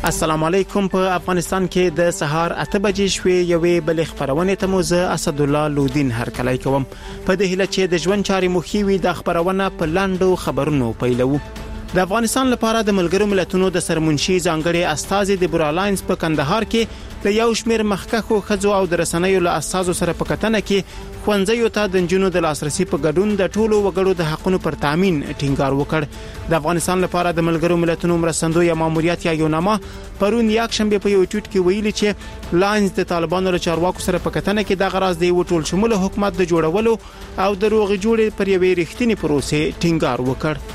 السلام علیکم. په افغانستان کې د سهار 8 بجې شوې یوې بل خبرونه ته موزه اسد الله لودین هرکلی کوم. په دې هیله چې د ژوند چاري مخیوي د خبرونه په لاندو خبرونو پیلو. د افغانستان لپاره د ملګرو ملتونو د سرمنشي ځانګړي استازي د برالاینس په کندهار کې د یو شمېر مخکخو خځو او د رسنیو له اساسو سره په کتنه کې خوندزیو ته د جنونو د لاسرسي په ګډون د ټولو وګړو د حقونو پر تامین ټینګار وکړ. د افغانستان لپاره د ملګرو ملتونو مرستندوی ماموریت یا یوناما پرون یک شنبه په یو ټویټ کې ویلي چې لاینز د طالبانو له چارواکو سره په کتنه کې د غرض دی ټول شمول حکومت د جوړولو او د روغ جوړې پر یوې رښتینی پروسې ټینګار وکړ.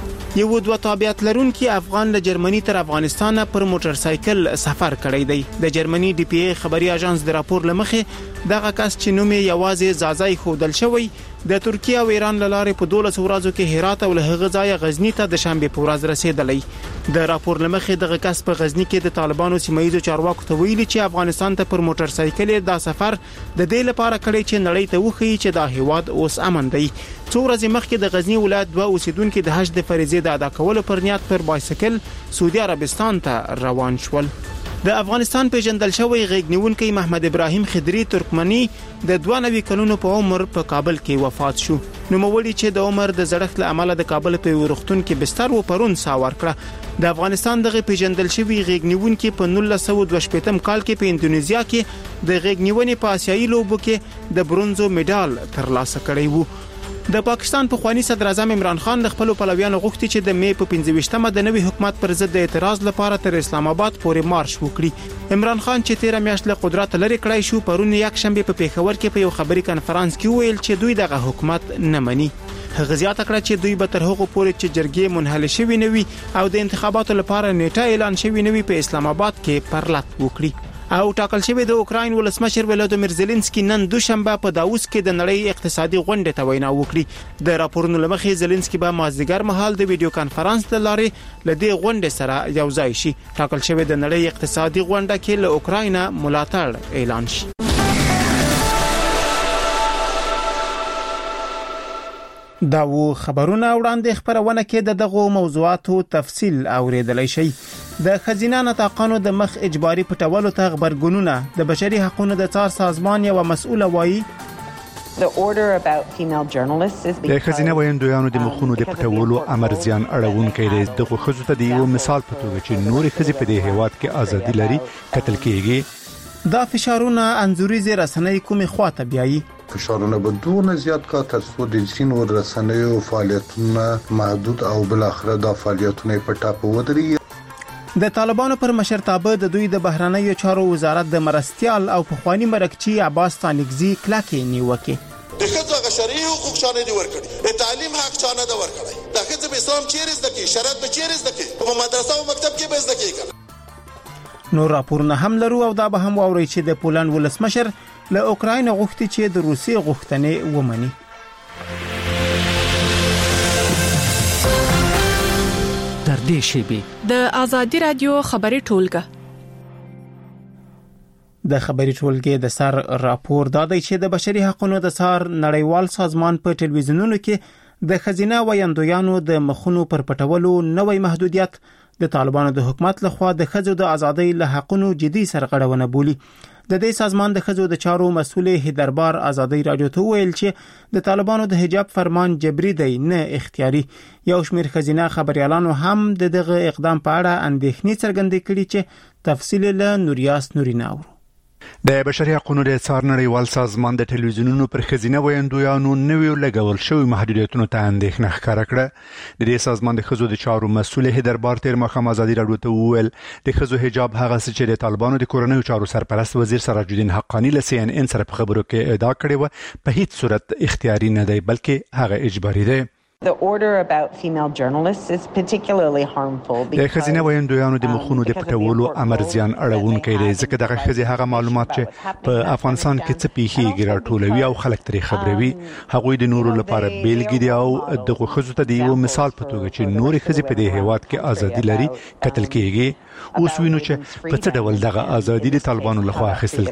یو دوه تابعیت لرونکي افغان له جرمني تر افغانستان پر موټر سایکل سفر کړی دی. د جرمني ډي پی ای خبري اژانس د راپور لمخې دغه کس چې نوم یې یوازې زازای خودل شوی د ترکیه او ایران لاره په 12 ورځو کې هرات او له هغه ځای غزنی ته د شنبه په ورځ رسیدلی. د راپور لمخې دغه کس په غزنی کې د طالبانو سیمایي چارواکو ته ویلي چې افغانستان ته پر موټر سایکل دا سفر د دې لپاره کړی چې نړۍ ته وښیي چې دا هیواد اوس امن دی. څو ورځې مخکې د غزنی ولایت 2 اوسیدونکو د حج د فریضې د ادا کولو پر نیت پر بایسکل سعودي عربستان ته روان شول. د افغانستان پیژندل شوی غیږ نیونکی محمد ابراهیم خضری ترکمنی د 92 کلونو په عمر په کابل کې وفات شو. نوموړي چې د عمر د زړښت له امله د کابل په ورختون کې بستر و پرون ساور کړه. د افغانستان دغه پیژندل شوی غیږ نیونکی په 1922 کال کې په اندونیزیا کې د غیږ نیونې په آسیایي لوبو کې د برونزو میډال ترلاسه کړی وو. د پاکستان پخوانی صدر اعظم عمران خان د خپل پلویانو غوښتي چې د مې په 25مه د نوي حکومت پر ضد د اعتراض لپاره تر اسلام آباد پورې مارش وکړي. عمران خان چې 13 میاشتې له قدرت لري کړای شو پرون یک شنبه په پیښور کې په یو خبري کانفرنس کې ویل چې دوی دغه حکومت نه مني. هغه زیاته کړه چې دوی به تر هغه پورې چې جرګې منحل شوي نه وي او د انتخاباتو لپاره نیټه اعلان شوی نه وي په اسلام آباد کې پرلط وکړي. او ټاکل شوی د اوکراین ولسمشر ولادیمیر زيلنسکي نن دوشنبه په داووس کې د نړۍ اقتصادي غونډې ته وینا وکړي. د راپورونو لمخې زيلنسکي به مازدیګر مهال د ویډیو کانفرنس له لارې لدې غونډې سره یو ځای شي. ټاکل شوی د نړۍ اقتصادي غونډه کې له اوکراین ملاتړ اعلان شي. دا و خبرونه وړاندې خبرونه کې د دغه موضوعاتو تفصیل اوریدلای شي. د خزینه نطاقانو د مخ اجباري پټولو ته خبرګونونه د بشري حقوقو د څار سازمان یو مسؤل وایي د خزینه ویندویانو د مخونو د پټولو امر زیان اړونکي دی. دغه خزو ته د یو مثال په توګه چې نور خزي په دې هیواد کې ازادي لري قتل کیږي. دا فشارونه انزوريزي رسنۍ کومې خواته بیایي. فشارونه به دونه زیات کا تر څو د ځینو رسنیو فعالیتونه محدود او بل اخره د فعالیتونو په ټاپه ودري. د طالبانو پر مشرتابه د دوی د بهرنیو چارو وزارت د مرستيال او پخوانی مرکچی عباس تانګزی کلاکې نیوکه. د ښځو غشري حقوق شانه دي ورکړي، د تعلیم حق شانه ده ورکړي. د ښځو په اسلام چیرې زده کی، شریعت په چیرې زده کی، په مدرسه او مکتب کې به زده کی. نور راپورونه هم لرو او دا به هم واوري چې د پولند ولسمشر له اوکراین غوښتي چې د روسي غوښتنې ومني. تر دې شیبې د ازادي رادیو خبري ټولګه د خبري ټولګې د سر راپور دادی چې د بشري حقوقو د سر نړیوال سازمان په ټلویزیونونو کې د خزینه ویندویانو د مخونو پر پټولو نوې محدودیت د طالبانو د حکومت لخوا د خځو د ازادۍ له حقونو جدي سرغړونه بولي. د دې سازمان د خځو د چارو مسؤل هیدربار ازادۍ رادیو ته ویل چې د طالبانو د حجاب فرمان جبري دی نه اختیاري. یو شمېر خزینه خبريالانو هم دغه اقدام په اړه اندېښنې څرګندې کړې چې تفصیل له نوریاس نورینه اورو. د بشري حقوقو د څار نړیوال سازمان د ټلویزیونونو پر خزینه ویندویانو نویو لګول شوی محدودیتونو ته اندېښنه ښکاره کړه. د دې سازمان د خزو د چارو مسؤل هیدربار تیر مخام ازادي رادیو ته وویل د خزو حجاب هغه چې د طالبانو د کورنیو چارو سرپرست وزیر سراج الدین حقانی له CNN سره په خبرو کې ادعا کړې و په هیڅ صورت اختیاري نه دی بلکې هغه اجباري دی. The order about female journalists is particularly harmful because د خزینه ویندویانو د مخونو د پټولو امر زیان اړونکي دی ځکه دغه خزي هغه معلومات چې په افغانستان کې څه پیښیږي راټولوي او خلک ترې خبروي. هغوی د نورو لپاره بیلګې دي او دغه خزو ته د یو مثال په توګه چې نور خزي په دې هیواد کې ازادي لري قتل کیږي. اوس وینو چې په څه ډول دغه ازادي د طالبانو لخوا اخیستل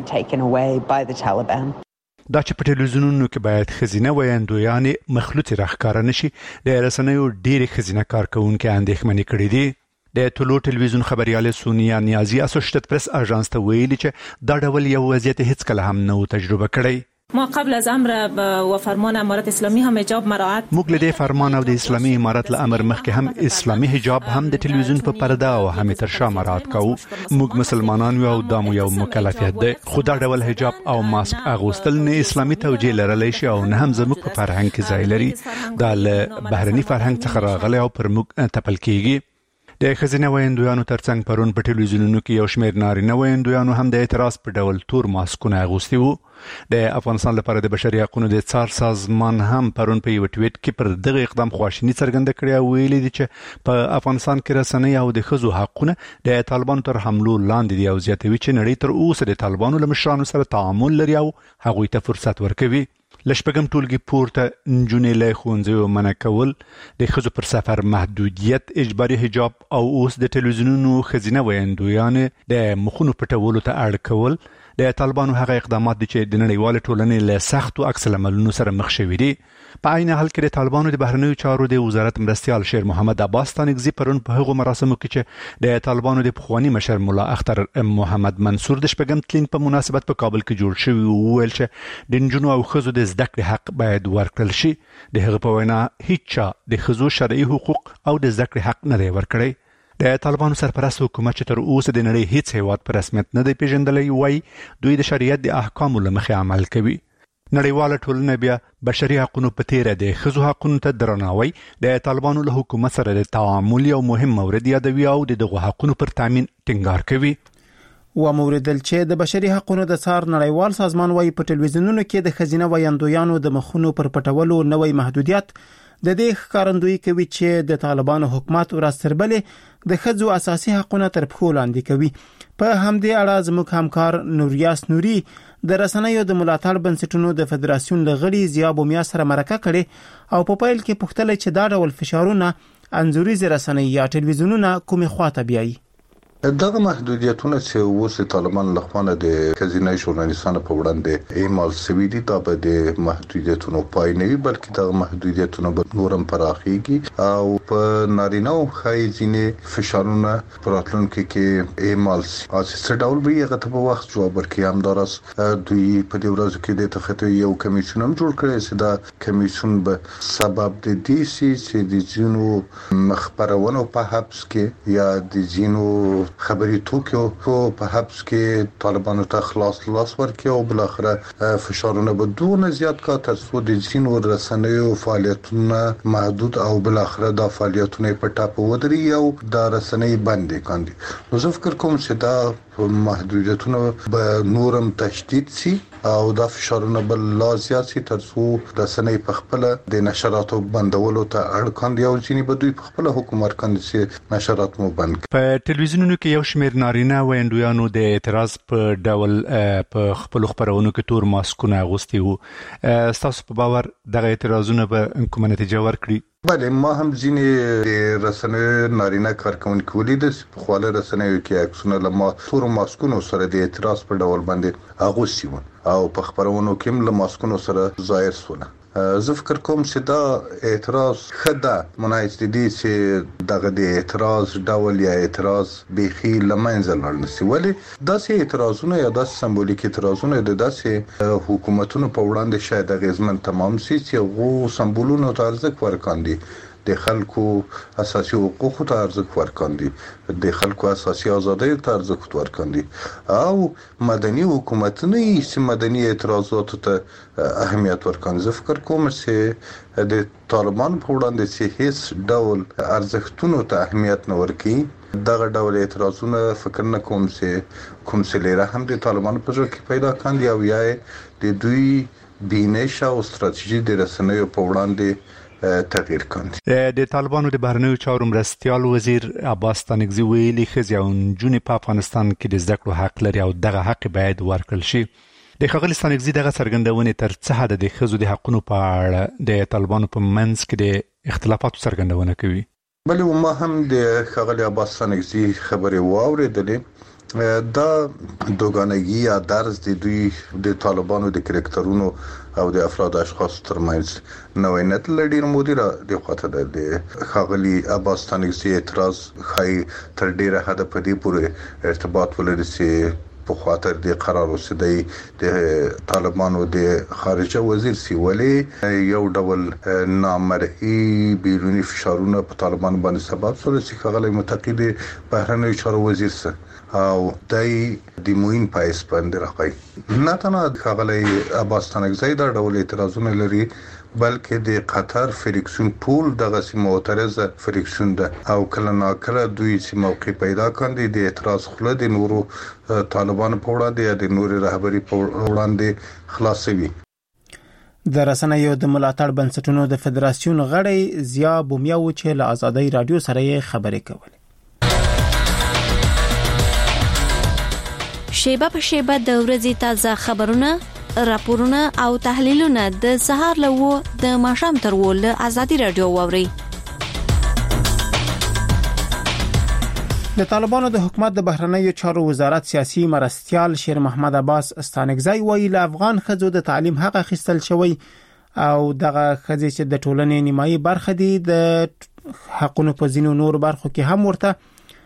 کیږي. دا چې په ټلویزیونونو کې باید خزینه ویندویانې مخلوط راښکاره نشي د رسنیو ډېری خزینه کارکونکو اندېښمنې کړې دي. د ټولو ټلویزیون خبريال سونیا نیازی اسوشییټډ پریس اژانس ته ویلي چې دا ډول یو وضعیت هیڅ کله هم نه تجربه کړی. ما قبل از امر و فرمان امارت اسلامی هم حجاب مراعات موږ له فرمان او د اسلامي امارت له امر مخکې هم اسلامي حجاب هم د ټلویزیون په پرده او هم تر شا مراعات کوو. موږ مسلمانان یو او دامو یو مکلفیت ده. خو دا ډول حجاب او ماسک اغوستل نه اسلامي توجیه لرلی شي او نه هم زموږ په فرهنګ کې ځای لري. دا له بهرني فرهنګ څخه راغلی او پر موږ تپل کیږي. د خزینه ویندویانو ترڅنګ پرون په ټلویزیونونو کې یو شمېر نارینه ویندویانو هم د اعتراض په ډول تور ماسکونه اغوستي وو. د افغانستان لپاره د بشري حقوقو د څار سازمان هم پرون په یو ټویټ کې پر دغه اقدام خواشینی څرګنده کړې او ویلي دي چې په افغانستان کې رسنۍ او د ښځو حقونه د طالبانو تر حملو لاندې دي او زیاتوي چې نړۍ تر اوسه د طالبانو له مشرانو سره تعامل لري او هغوی ته فرصت ورکوي. لشپږم ټولګي پورته نجونې له ښوونځیو منع کول، د ښځو پر سفر محدودیت، اجباري حجاب او اوس د ټلویزیونونو ښځینه ویندویانې د مخونو پټولو ته اړ کول د طالبانو هغه اقدامات دي چې د نړیوال ټولنې له سختو عکس العملونو سره مخ شوي دي. په عین حال کې د طالبانو د بهرنیو چارو د وزارت مرستیال شیر محمد عباس تانګزي پرون په هغو مراسمو کې چې د طالبانو د پخوانی مشر مولا اختر محمد منصور د شپږم تلین په مناسبت په کابل کې جوړ شوی وویل چې د نجونو او ښځو د زده کړې حق باید ورکړل شي. د هغه په وینا هیڅ چا د ښځو شرعي حقوق او د زده کړې حق نه دی ورکړی. د طالبانو سرپرست حکومت چې تر اوسه د نړۍ هیڅ هیواد په رسمیت نه دی پیژندلی وایي دوی د شریعت د احکامو له مخې عمل کوي. نړیواله ټولنه بیا بشري حقوقو په تیره د ښځو حقونو ته درناوی د طالبانو له حکومت سره د تعامل یو مهم مورد یادوي او دغه حقونو پر تامین ټینګار کوي. و موردل چې د بشري حقوقو د څار نړیوال سازمان وايي په ټلویزیونونو کې د خزینه ویندویانو د مخونو پر پټولو نوې محدودیت د دې ښکارندویي کوي چې د طالبانو حکومت ورستربلې د ښځو اساسي حقوقونه تر پښو لاندې کوي. په همدې اړه زموږ همکار نوریاس نوري د رسنیو د ملاتړ بنسټونو د فدراسیون لغړي زیاب ومیا سره مرکه کړي او په پیل کې پوښتنه چې دا ډول فشارونه انځوريز رسنۍ یا ټلویزیونونه کومه خواته بیایي. دغه محدودیتونه چې اوس طالبان له خوا د خزینه ژورنالیستانو په وړاندې اعمال شوي دي دا به د محدودیتونو پای نه وي بلکې دغه محدودیتونه به نورم پراخیږي او په نارینه او ښځینه فشارونه په راتلونکي کې اعمال شي. څه ډول به هغه ته په وخت جواب ورکړي. همداراز دوی په دې ورځو کې د تخته یو کمیسیون هم جوړ کړی چې دا کمیسیون به سبب د دې چې د ځینو مخبرونو په حبس کې یا د ځینو خبري توکیو په حبس کې طالبانو ته خلاص ورکړي او بل اخره فشارونه به دونه زیات کا تر څو د ځینو رسنیو فعالیتونه محدود او بل اخره د فعالیتونو په ټاپو ودري او د رسنۍ بندي کاندي. نو زه فکر کوم چې دا محدودیتونه به نورم تشدید شي او دا فشارونه بل لا زیات شي تر څو رسنۍ په خپل د نشراتو بندولو ته اړ کاندي او ځینې به دوی په خپل حکومت کاندي چې نشرات مو بند کړي. په ټلویزیونونو کې یو شمېر نارینه ویندویانو د اعتراض په ډول په خپل خبرونو کې تور ماسکونه اغوستي وو. تاسو په باور دغه اعتراضونه به کومه نتیجه ورکړي؟ بله ما هم ځینې رسنیو نارینه کارکونکي ولیدل په خواله رسنیو کې عکسونه له تور ماسکونو سره د اعتراض په ډول باندې اغوستي وو او په خبرونو کې هم له ماسکونو سره ظاهر شول. زه فکر کوم چې دا اعتراض خدا مناسب دي چې دغه د اعتراض ډول یا اعتراض بيخي لمنځه لاړ نشي. ولی داسې اعتراضونه یا داسې سمبولیک اعتراضونه د داسې حکومتونو په وړاندې شاید غیزمن تمام شي چې غو سمبولونو ته ارزښت ورکاندي، د خلکو اساسي حقوقو ته ارزښت ورکاندي، د خلکو اساسي ازادۍ ته ارزښت ورکاندي او مدني حکومتونه چې مدني اعتراضاتو ته اهمیت ورکاندي. زه فکر کوم چې د طالبان په وړاندې چې هیڅ ډول ارزښتونو ته اهمیت نه ورکړي دغه ډول اعتراضونه فکر نه کوم چې کوم څه لري هم د طالبان په ځای کې پیدا کاندي او یا د دوی بینش او ستراتیژي د رسنیو په وړاندې تغییر کاندي. د طالبانو د بهرنیو چارو مرستیال وزیر عباس تانګزي ویلي ښځې او نجونې په افغانستان کې د زده کړو حق لري او دغه حق باید ورکړل شي. د ښاغلي تانګزي دغه څرګندونې تر څه حده د ښځو د حقونو په اړه د طالبانو په منځ کې د اختلافاتو څرګندونه کوي. بلې ما هم د ښاغلي عباس تانګزي خبرې واورېدلې. دا دوګانګي یا درز د دوی د طالبانو د کرکټرونو او د افراد اشخاص ترمنځ نوینت لډیر مدیر د خاطر د خاغلی عباس تانګزي اعتراض خای تر ډیره حد په دې پورې ارتباط ولري چې په خاطر د قرار وسدي د طالبانو د خارجه وزیر سی ولی یو ډول نامرئی بیرونی فشارونه په طالبان باندې سبب سره چې خغلی متقید بهرنی چارو وزیر سره او دای د موین پایس باندې راغی نه تنه خغلی عباس تانګزي دا ډول اعتراضونه لري بلکې د قطر فریکسون ټول دغه معترضه فریکسون ده او کله نا کله دوی چې موقع پیدا کړي د اعتراض خله د نورو طالبان په وړاندې یا د نورو رهبری په وړاندې خلاصوي. د رسنیو د ملاتړ بنسټونو د فدراسیون غړی زیا بومیاو چې له آزادۍ رادیو سره خبرې کولې. شیبه په شیبه د ورځې تازه خبرونه، راپورونه او تحلیلونه د سهار لوو د ماښام تر ول آزادۍ رادیو ووري. د طالبانو د حکومت د بهرنیو چارو وزارت سیاسي مرستيال شیر محمد عباس استانګزي وایي له افغان خځو د تعلیم حق اخیستل شوی او دغه خځې چې د ټولنې نیمایي برخه دي د حقونو په ځینو نور برخو کې هم ورته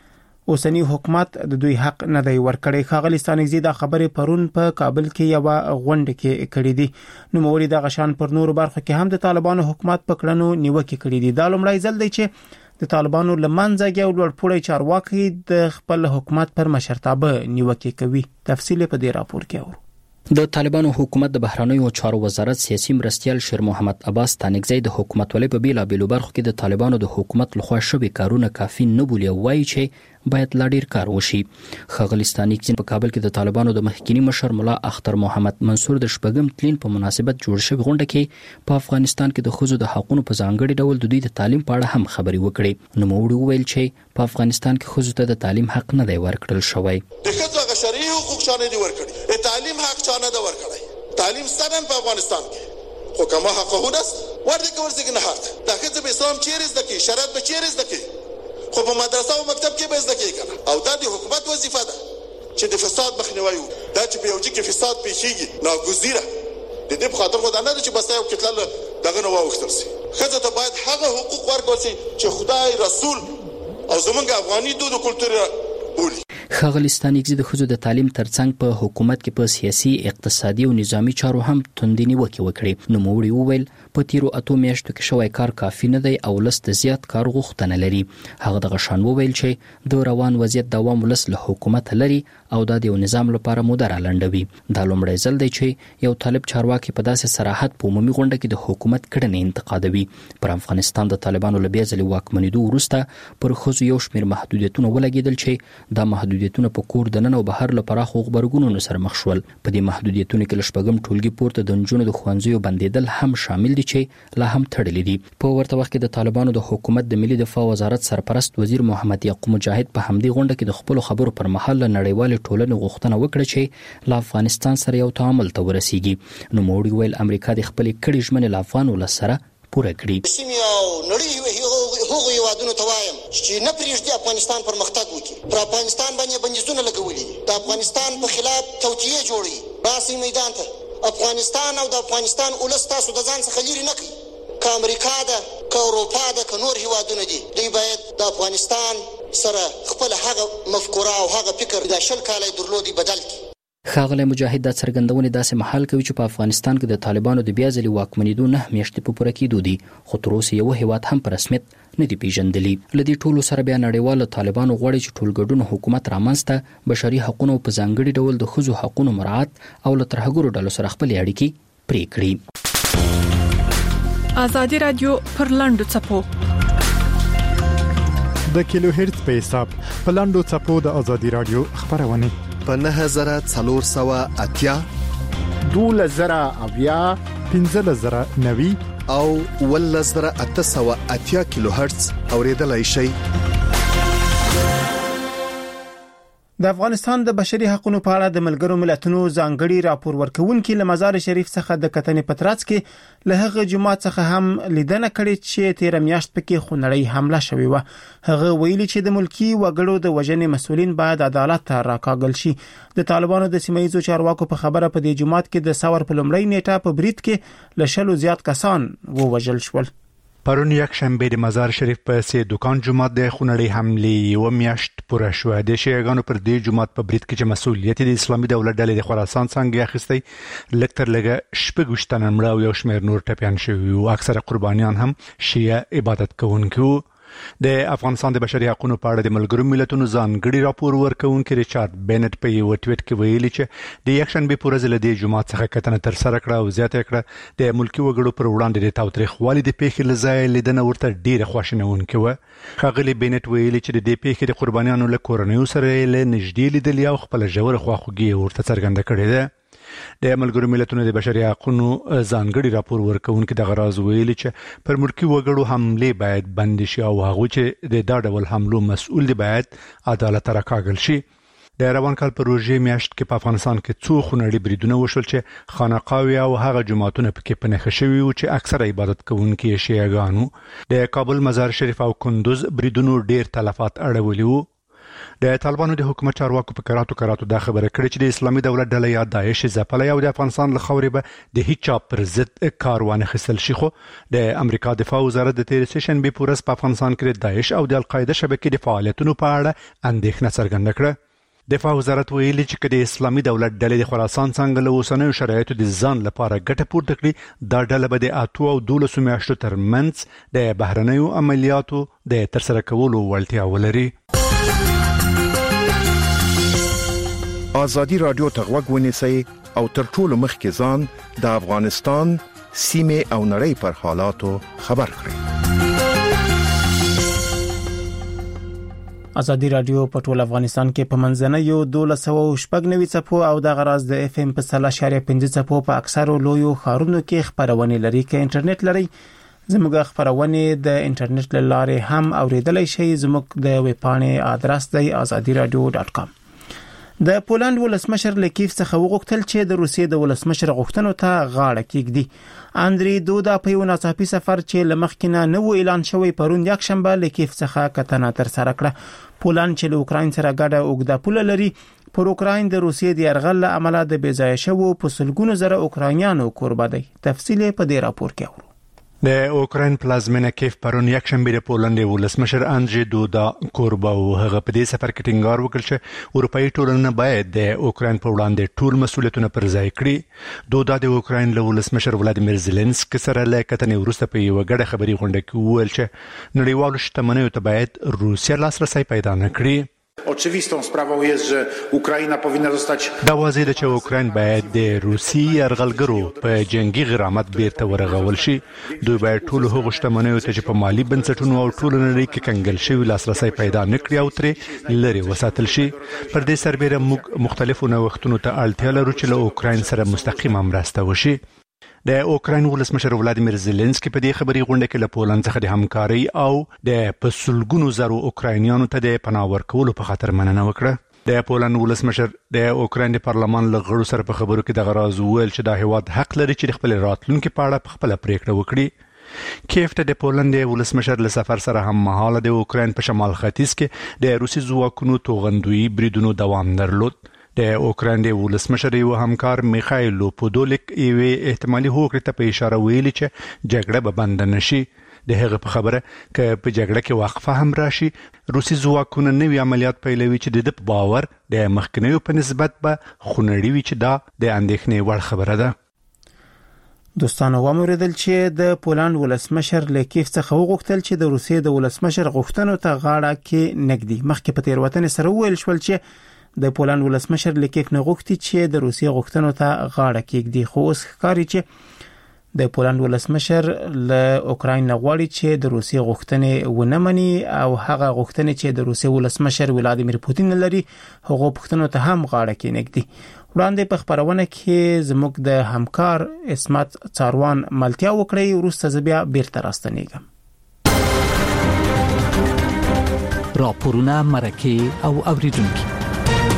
اوسنی حکومت د دوی حق نه دی ورکړی. خاغلستانګزي دا خبره پرون په کابل کې یو غونډه کې کړې دي. نو موري د غشان پر نور برخو کې هم د طالبانو حکومت پکړنو نیوکه کړې دي. دا لومړی ځل دی چې د طالبانو لمنځه یو لوړپوړی چارواکي د خپل حکومت پر مشرتابه نیوکه کوي. تفصیل په دې راپور کې اورو. د طالبانو حکومت د بهرنیو چارو وزارت سیاسي مرستيال شیر محمد عباس تانګزي د حکومت ولې په بیلا بیلو برخو کې د طالبانو د حکومت لخوا شوی کارونه کافي نه بولي وایي چې باید لا ډیر کار وشي. خاغلستانګزي په کابل کې د طالبانو د مخکینی مشر مولا اختر محمد منصور د شپږم تلین په مناسبت جوړ شوی غونډه کې په افغانستان کې د خزو د حقوقو په ځانګړي ډول د دوی د تعلیم په اړه هم خبري وکړي. نو موږ ویل چې په افغانستان کې خزو ته د تعلیم حق نه دی ورکړل شوی. د خزو غشري حقوق چانه دی ورکړي، د تعلیم حق چانه دی ورکړي. تعلیم ستنن په افغانستان کې خو کما حقونه ورته ورځي نه حق. دا خزو به اسلام چیرې زده کی، شریعت به چیرې زده کی، خو په مدرسه او مکتب کې به زده کیږي. او دا د حکومت وظیفه ده چې د فساد مخنیوي وکړي. دا چې په یو ځای کې فساد پیښیږي ناګزیره د دې په خاطر خدای نه چې بس یو کتل دغه نو واوښتل سي. خزه ته باید هغه حقوق ورکړل شي چې خدای رسول او زمونږ افغاني دود او کلتور بولي. خاغلستانګزي د خزو د تعلیم ترڅنګ په حکومت کې په سیاسي، اقتصادي او نظامی چارو هم توندنی وکړي. نو موړي وویل په تیرو 8 میاشتو کې شوی کار کافی نه دی او لست زیات کار غوښتنه لري. هغه د غشان وویل چې د روان وضعیت دوام ولس له حکومت لري او د یو نظام لپاره مدار لنډوي. دا لومړی ځل دی چې یو طالب چارواکي په داسې صراحت په عمومي غونډه کې د حکومت کړنې انتقادوي. پر افغانستان د طالبانو له بیا ځلې واکمنېدو وروسته پر خزو یو شمېر محدودیتونه ولګېدل چې دا محدودیتونه په کور دننه او بهر له پراخو خبرګونونو سره مخ شول. په دې محدودیتونو کې لشپږم ټولګي پورته د نجونو د ښوونځیو بندیدل هم شامل دي چې لا هم تړلې دي. په ورته وخت کې د طالبانو د حکومت د ملي دفاع وزارت سرپرست وزیر محمد یعقوب مجاهد په همدې غونډه کې د خپل خبرو پر مهال نړیوال ټولنې غوښتنه وکړه چې له افغانستان سره یو تعامل ته ورسیږي. نو موړي ویل امریکا د خپل کړي ژمنې له افغان ولسره پوره کړي. سیمه او نړۍ هغه یوادونو توایم چې نه پریږدي افغانستان پرمختګ وکړي. پر افغانستان باندې بندیزونه لګولي، د افغانستان په خلاف توطئه جوړي. باسي میدان ته افغانستان او د افغانستان ولس تاسو د ځان څخه لري نه کړي. که امریکا ده، که اروپا ده، که نور هیوادونه دي، دوی باید د افغانستان سره خپل هغه مفکوره او هغه فکر د 10 کال درلودي بدل کړي. خاغلی مجاهد د څرګندونې داسې محل کوي چې په افغانستان کې د طالبانو د بیا ځلې واکمنېدو 9 میاشتې په پوره کېدو دي، خو تر اوسه یو هیواد هم په رسمیت نه دی پیژندلی. لدې ټولو سره بیا نړیوال طالبانو غواړي چې ټولګډون حکومت رامنځته بشري حقوقو په ځانګړي ډول د خزو حقوقو مراعات او له ترهګرو ډلو سره خپل اړیکې پرې کړي. آزادي رادیو پر لاندو چپو د کیلو هرتز په حساب په لاندو چپو د آزادي رادیو خبرونه په 9480 2000 1590 او 1880 کیلو هرتز اوریدلای شي. د افغانستان د بشري حقوقو په اړه د ملګرو ملتونو ځانګړي راپور ورکونکي له مزار شریف څخه د کتنې پترڅ کې له هغه جمعه څخه هم لیدنه کړې چې 13 میاشت پکې خونړی حمله شوې و. هغه ویلي چې د ملکی وګړو د وژنې مسولین باید عدالت ته راکاږل شي. د طالبانو د سیمایي چارواکو په خبره په دې جمعه کې د ثور په لومړۍ نیټه په برید کې له 100 زیات کسان ووژل شول. پرون یک شنبه د مزار شریف په سه دکان جمعه د خونړی حمله یو میاشت پوره شو. د شیعاګانو پر دې جمعه په برید کې چې مسؤلیت د اسلامي دولت ډلې د خراسان څنګه اخیستي لکتر لګه شپږشتنه مړه او یو شمېر نور ټپيان شوي او اکثره قربانیان هم شیعه عبادت کوونکي. د افغانستان د بشري حقوقو په اړه د ملګرو ملتونو ځانګړي راپور ورکونکي ریچارډ بینټ په یو ټویټ کې ویلي چې د یک شنبه په ورځ له دې جمعه څخه کتنه تر سره کړه او زیاته کړه د ملکی وګړو پر وړاندې د تاوتریخوالي د پیښې لزای لیدنه ورته ډیره خواشینونکې و. ښاغلي بینټ ویلي چې د دې پیښې د قربانیانو له کورنیو سره له نږدې لیدل او خپل ژور خواخوږي ورته څرګنده کړې ده. د ملګرو ملتونو د بشري حقوقو ځانګړي راپور ورکونکي د غراز ویلي چې پر ملکی وګړو حمله باید بند شي او هغه چې د دا ډول حملو مسؤل دي باید عدالت راکاږل شي. د روان کال په روژې میاشت کې په افغانستان کې څو خونړي بریدونه وشول چې خانقاوي او هغه جماعتونه پکې پنهخ شوي او چې اکثره عبادت کوونکي شیعاګانو. د کابل مزار شریف او کندوز بریدونو ډیر تلفات اړولي وو. د طالبانو د حکومت چارواکو په کراتو دا خبره کړې چې د اسلامي دولت ډله یا داعش ځپلې او د افغانستان له خاورې به د هیڅ چا پر ضد کار وانه خستل شي. خو د امریکا دفاع وزارت د 13 سیشن به پورس په افغانستان کې د داعش او د القاعده شبکې د فعالیتونو په اړه اندېښنه څرګنده کړه. دفاع وزارت ویلي چې د اسلامي دولت ډلې د خراسان څنګه له اوسنیو شرایطو د ځان لپاره ګټه پورته کړي دا ډله به د 8 او 12 میاشتو ترمنځ د بهرنیو عملیاتو د ترسره کولو وړتیا ولري. آزادی رادیو ته غوږ ونیسئ او تر ټولو مخکې ځان د افغانستان سیمه او نړۍ پر حالاتو خبر کړئ. آزادی رادیو په ټول افغانستان کې په منځنیو 1290 څپو او د غراز د اف ام په 3.5 څپو په اکثرو لویو ښارونو کې خبرونه لري. کې انټرنیټ لري زموږ خبرونه د انټرنیټ لاره هم اوریدلای شئ. زموږ د ویب پاڼې آدرس دی azadiradio.com. د پولند ولسمشر لکیف څخه وغوښتل چې د روسیې د ولسمشر غوښتنو ته غاړه کېږدي. اندری دودا په یو ناڅاپي سفر چې لمخکینه نو اعلان شوی پرون یک شنبه لکیف څخه کتنه تر سره کړه. پولند چې له اوکراین سره ګډه اوږده پوله لري پر اوکراین د روسیې د یرغل عمله د بیځای شوو په سلګونو زره اوکراینیانو قرباني دي. تفصیل په دې راپور کې اورو. د اوکراین پلازمینه کیف پرون یک شنبه د پولند ولسمشر اندری دودا کوربا او هغه په دې سفر کې ټینګار وکړ چې اروپאי ټولنه باید د اوکراین په وړاندې ټول مسؤلیتونه پر ځای کړي. دودا د اوکراین له ولسمشر ولادیمیر زيلنسکي سره له کتنې وروسته په یو غړ خبري غونډه کې وویل چې نړیوالو شتمنیو ته باید روسیا لاسرسي پیدا نکړي. Oczywistą sprawą jest, że Ukraina powinna zostać دا واضح ده چې اوکراین باید د روسي یرغلګرو په جنگي غرامت بیرته ورغول شي. دوی باید ټول هغه شتمنیو ته چې په مالی بنسټونو او ټول نړۍ کې کنګل شوی لاسرسي پیدا نکړي او ترې لري وساتل شي. پر دې سربېره موږ مختلفو نوښتونو ته اړتیا لرو چې له اوکراین سره مستقیمه مرسته وشي. د اوکراین ولسمشر ولادیمیر زيلنسکي په دې خبري غونډه کې له پولند څخه د همکاري او د پسلګونو زرو اوکراینیانو ته د پناه ورکولو په خاطر مننه وکړه. د پولند ولسمشر د اوکراین د پارلمان له غړو سره په خبرو کې د غراز ویل چې د هیواد حق لري چې خپل راتلونکو په اړه خپل پریکړه وکړي. کیف ته د پولند ولسمشر له سفر سره هم مهاله د اوکراین په شمال ختیځ کې د روسي ځواکونو توغندوی بریدونو دوام درلود. د اوکراین د ولسمشر یو همکار میخایلو پودولیک یو احتمالي هوکړه ته په اشاره ویلي چې جګړه به بند نشي. د هغه په خبره ک په جګړه کې وقفه هم راشي روسي ځواکونه نوې عملیات پیلوي چې د باور د مخکنیو په نسبت به خونړی وي چې دا د اندېښنې وړ خبره ده. دوستانو وموریدل چې د پولند ولسمشر لکیف څخه وغوښتل چې د روسیې د ولسمشر غوښتنو ته غاړه کې نګدي. مخکې په تیروتنې سره ویل شول چې د پولند ولسمشر لکیف نه غوښتي چې د روسیې غوښتنو ته غاړه کېږدي. خو اوس ښکاري چې د پولند ولسمشر له اوکراین نه غواړي چې د روسیې غوښتنې ونه مني او هغه غوښتنې چې د روسیې ولسمشر ولادیمیر پوتین لري هغه غوښتنو ته هم غاړه کېږدي. وړاندې په خبرونه کې زموږ د همکار اسمت څاروان ملتیا وکړي. وروسته زبیا بیرته راستنیږم. راپورونه مرکه او اوریدونکو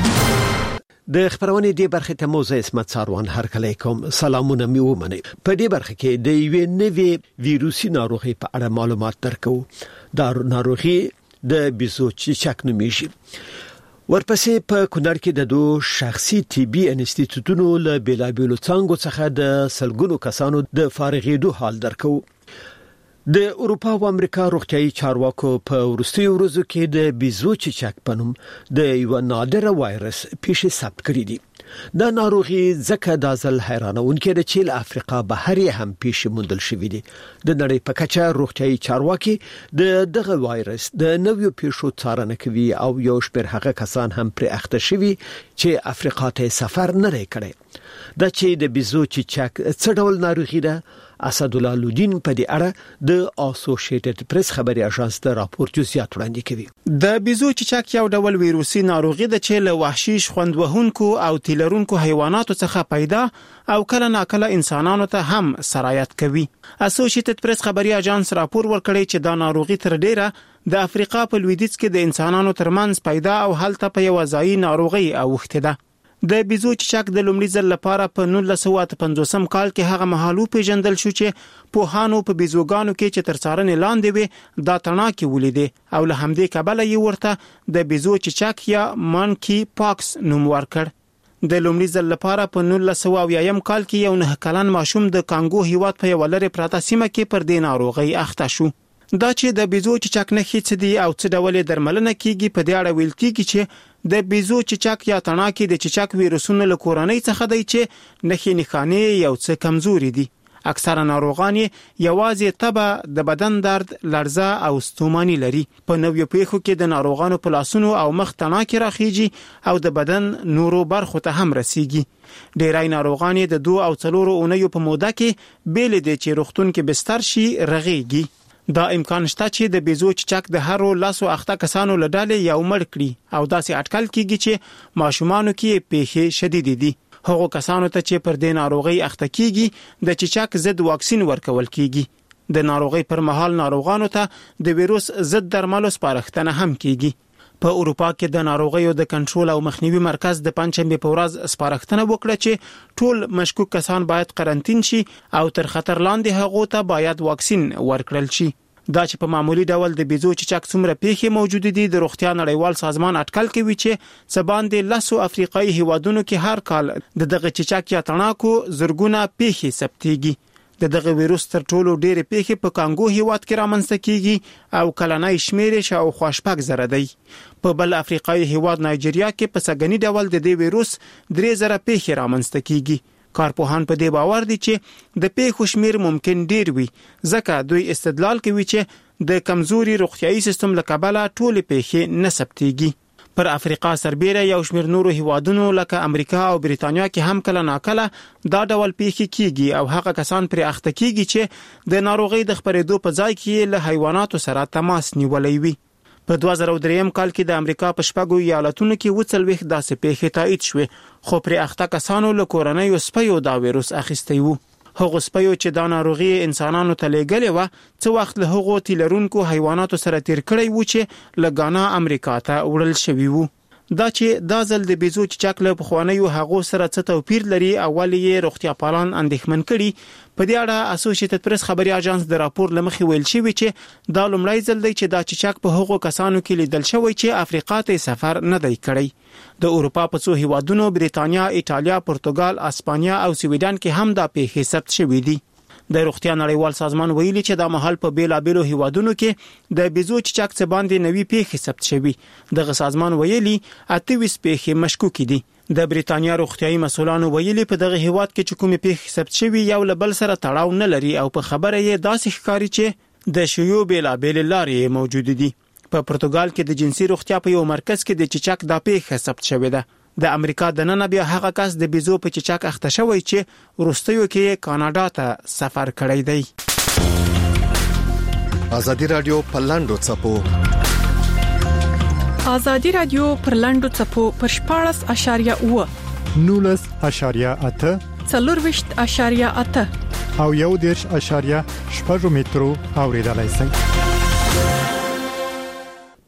د خبرونې د برخه ته موزه اسمت ساروان هرکلی کوم. سلامونه می ومنئ. په دې برخه کې د یوې نوې ویروسي ناروغي په اړه معلومات درکو. دا ناروغي د بیزو چیچک نومیږي. ورپسې په کونړ کې د دوه شخصي طبي انسټیټیوټونو له بیلابیلو څنګهو څخه د سلګونو کسانو د فارغېدو حال درکو. د اروپا او امریکا روغتيایي چارواکو په وروستیو ورځو کې د بیزو چیچک په نوم د یو نادر وایرس پیښې ثبت کړې دي. دا ناروغي ځکه د ځل حیرانونکې د چیل افریقا بهر هم پیښې موندل شوې دي. د نړۍ په کچه روغتيایي چارواکي د دغه وایرس د نویو پیښو څارنه کوي او یو شمېر هغه کسان هم پر اخته شوي چې افریقا ته سفر نه لري کړی. دا چې د بیزو چیچک څه ډول ناروغي ده، اسدالله لودین په دې اړه د اسوسییټډ پریس خبري اژانس ته راپور جزئیات وړاندې کوي. د بیزو چیچک یو ډول ویروسي ناروغي ده چې له وحشي خوندوهونکو او تیلرونکو حیواناتو څخه پیدا او کله ناکله انسانانو ته هم سرایت کوي. اسوسییټډ پریس خبري اژانس راپور ورکړی چې دا ناروغي تر ډیره د افریقا په لویدیځ کې د انسانانو ترمنځ پیدا او هلته په یو ځای ناروغي اوښته ده. د بیزو چیچک د لومړي ځل لپاره په 1950 کال کې هغه مهالو پیژندل شو چې پوهانو په بیزوګانو کې چې تر څارنې لاندې وي دا تڼاکې ولیدې او له همدې کبله یې ورته د بیزو چیچک یا مانکی پاکس نوم ورکړ. د لومړي ځل لپاره په 1980 کال کې یو 9 کلن ماشوم د کانګو هیواد په یو لری پراته سیمه کې پر دې ناروغي اخته شو. دا چې د بیزو چیچک نه هیڅ دی او څه ډول درملنه کیږي په دې اړه ویل کیږي چې د بیزو چیچک یا تڼاکې د چیچک ویروسونو له کورنۍ څخه دی چې نښې یو څه کمزوري دي. اکثره ناروغان یوازې تبه، د بدن درد، لړزه او ستوماني لري. په نویو پیښو کې د ناروغانو په لاسونو او مخ تڼاکې راخیږي او د بدن نورو برخو ته هم رسیږي. ډیری ناروغان د 2 او 4 اونیو په موده کې بیل دي چې روغتون کې بستر شي رغيږي. دا امکان شته چې د بیزو چیچک د هرو لاسو اخته کسانو له ډلې یو مړ کړي او داسې اټکل کیږي چې ماشومانو کې پیښې شدید دي. هغو کسانو ته چې پر دې ناروغي اخته کیږي د چیچک ضد واکسین ورکول کیږي. د ناروغي پر مهال ناروغانو ته د ویروس ضد درملو سپارښتنه هم کیږي. په اروپا کې د ناروغیو د کنټرول او مخنیوي مرکز د پنځشنبه په ورځ سپارښتنه وکړه چې ټول مشکوک کسان باید قرنټین شي او تر خطر لاندې هغو ته باید واکسین ورکړل شي. دا چې په معمولی ډول د بیزو چیچک څومره پیښې موجود دي، د روغتیا نړیوال سازمان اټکل کوي چې سباند لسو افریقایي هیوادونو کې هر کال د دغه چیچک یا تڼاکو زرګونه پیښې ثبتېږي. د دغه ویروس تر ټولو ډېرې پیښې په کانګو هیواد کې رامنځته کیږي او کلنۍ شمېر شاوخوا 6,000 دی. په بل افریقایي هیواد نایجیریا کې په سګنی ډول د دې ویروس 3,000 پیښې رامنځته کیږي. کارپوهان په دې باور دي چې د پیښو شمېر ممکن ډېر وي، ځکه دوی استدلال کوي چې د کمزوري روغتيایي سیستم له کبله ټول پیښې نه ثبتېږي. پر افریقا سربېره یو شمېر نورو هیوادونو لکه امریکا او بریتانیا کې هم کله ناکله دا ډول پیښې کیږي او هغه کسان پر اخته کیږي چې د ناروغي د خپرېدو په ځای کې له حیواناتو سره تماس نیولې وي. په 2003 کال کې د امریکا په شپږو ایالتونو کې 40 داسې پیښې تایید شوې، خو پر اخته کسانو له کورنۍ سپیو دا ویروس اخیستی وو. هغه سپیو چې دا ناروغي انسانانو ته لېږلې و څو وخت له هغو تیلرونکو حیواناتو سره تیر کړی وو چې له غانا امریکا ته وړل شوی وو. دا چې دا ځل د بیزو چیچک له پخوانیو هغو سره څه توپیر لري او ولې یې روغتیا پالان اندېښمن کړي. په دې اړه اسوسییټډ پریس خبري اژانس د راپور لمخې ویل شوی چې دا لومړی ځل دی چې دا چیچک په هغو کسانو کې لیدل شوی چې افریقا ته سفر نه دی کړی. د اروپا په څو هیوادونو بریتانیا، ایټالیا، پرتګال، اسپانیا او سویډن کې هم دا پیښې ثبت شوې دي. د روغتیا نړیوال سازمان ویلي چې د محل په بیلابیلو هیوادونو کې د بیزو چیچک څخه باندې نوي پیښې ثبت شوې. دغه سازمان ویلي 28 پیښې مشکوک دي. د بریتانیا روغتیايي مسؤلانو ویلي په دغه هیواد کې چې کومې پیښې ثبت شوې یو له بل سره تړاو نه لري او په خبره یې داسې ښکاري چې د شیوع بیلابیل لارې موجود دي. په پرتګال کې د جنسي روغتیا په یو مرکز کې د چیچک د پیښې ثبت شوې ده. د امریکا د نن بیا هغه کس د بیزو په چیچک اخته شوی چې وروستیو کې کاناډا ته سفر کړی دی. ازادي رادیو پلاندو چپو ازادي رادیو پرلاندو چپو پر 14.8 19.8 24.8 او 1.8 مترو اوریدلای شئ.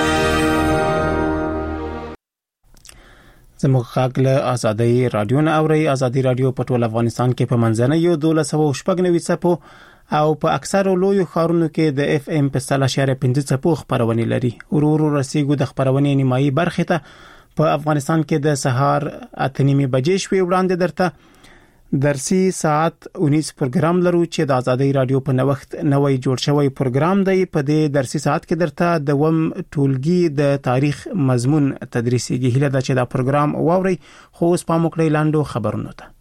زموږ غږ له ازادي رادیو نه اوري. ازادي رادیو په ټول افغانستان کې په منځنوي 1290 څپو او په اکثرو لویو ښارونو کې د اف ام په 100.5 څپو خبرونه لري. ورور رسیدو د خبرونه نیمایي برخه ته په افغانستان کې د سهار 8:30 بجې شوي وړاندې درته درسي ساعت 19 پروګرام لرو چې د ازادي رادیو په نوښت نوې جوړ شوی پروګرام دی. په دې درسي ساعت کې درته د وم ټولګي د تاریخ مضمون تدریسيږي. هله دا چې دا پروګرام واوري خو اوس پام وکړئ لاندو خبرونو ته.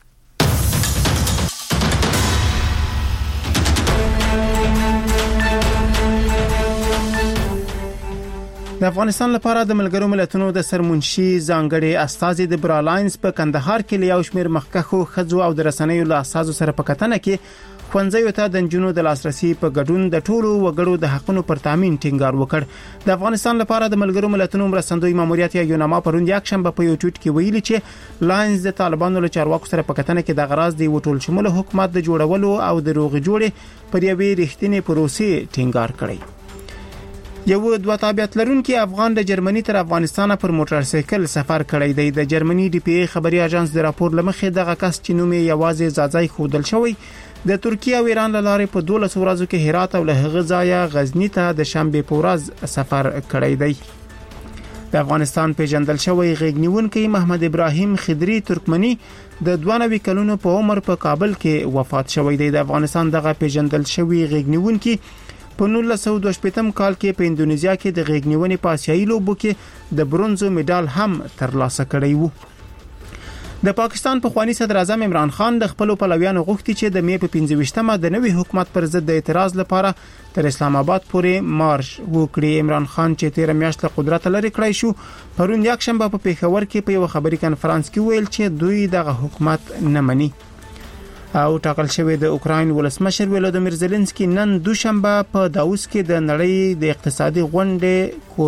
د افغانستان لپاره د ملګرو ملتونو د سرمنشي ځانګړي استازي د برالاینز په کندهار کې لیاو شمیر مخکخو خځو او د رسنیو له اساسو سره په کتنه کې خوندزیو ته د جنونو د لاسرسي په ګډون د ټولو وګړو د حقونو پر تامین ټینګار وکړ. د افغانستان لپاره د ملګرو ملتونو مرستندوی ماموریت یا یوناما پروند یک شنبه په یو ټویټ کې ویلي چې لاینز د طالبانو له چارواکو سره په کتنه کې د غراض دی وټول شمول حکومت د جوړولو او د روغ جوړې پر یوې رښتینې پروسې ټینګار کړی. یو دوه تابعیت لرونکي افغان د جرمني تر افغانستان پر موټر سایکل سفر کړی دی. د جرمني ډي پی ای خبري اژانس د راپور لمخې دغه کس چې نوم یې یوازې زازای خودل شوی د ترکیه او ایران لاره په 12 ورځو کې هرات او له هغه ځایه غزنی ته د شنبه په ورځ سفر کړی دی. د افغانستان پیژندل شوی غېګنیونکي محمد ابراهیم خضری ترکمنی د 92 کلونو په عمر په کابل کې وفات شوی دی. د افغانستان دغه پیژندل شوی غېګنیونکي په 1922 کال کې په انډونیزیا کې د غېګنیونې په آسیایي لوبو کې د برونزو میډال هم ترلاسه کړی وو. د پاکستان پخوانی صدر اعظم عمران خان د خپل پلویانو غوښتي چې د مې په 25مه د نوي حکومت پر ضد د اعتراض لپاره تر اسلام آباد پورې مارش وکړي. عمران خان چې 13 میاشتې قدرت لري کړی شو پرون یک شنبه په پیښور کې په یو خبري کانفرنس کې ویل چې دوی دغه حکومت نه مني. او ټاکل شوی د اوکراین ولسمشر ولادیمیر زيلنسکي نن دوشنبه په داوس کې د نړۍ د اقتصادي غونډې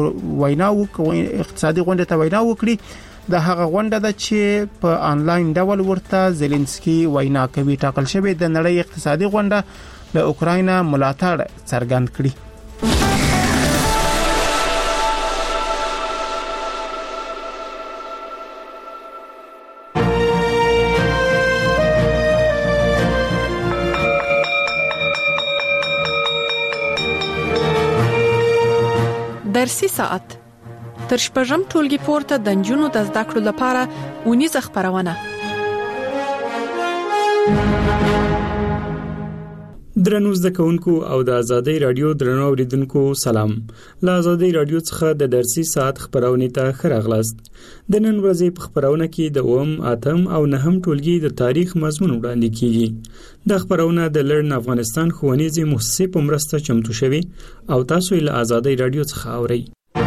ته وینا وکړي. د هغه غونډه ده چې په انلاین ډول ورته زيلنسکي وینا کوي. ټاکل شوی د نړۍ اقتصادي غونډه له اوکراین ملاتړ څرګند کړي. درسي ساعت تر شپږم ټولګي پورته د جنونو د زده کړو لپاره ونیزه خبرونه. درنو زده کوونکو او د ازادي رادیو درنو اوریدونکو سلام. له ازادي رادیو څخه د درسي ساعت خبرونه ته خراغلاست. د نن ورځې په خبرونه کې د اوم اتم او نهم ټولګي د تاریخ مضمون وړاندې کیږي. د خبرونه د لړن افغانستان ښوونیزي مؤسسې په مرسته چمتو شوی او تاسو له ازادي رادیو څخه اورئ.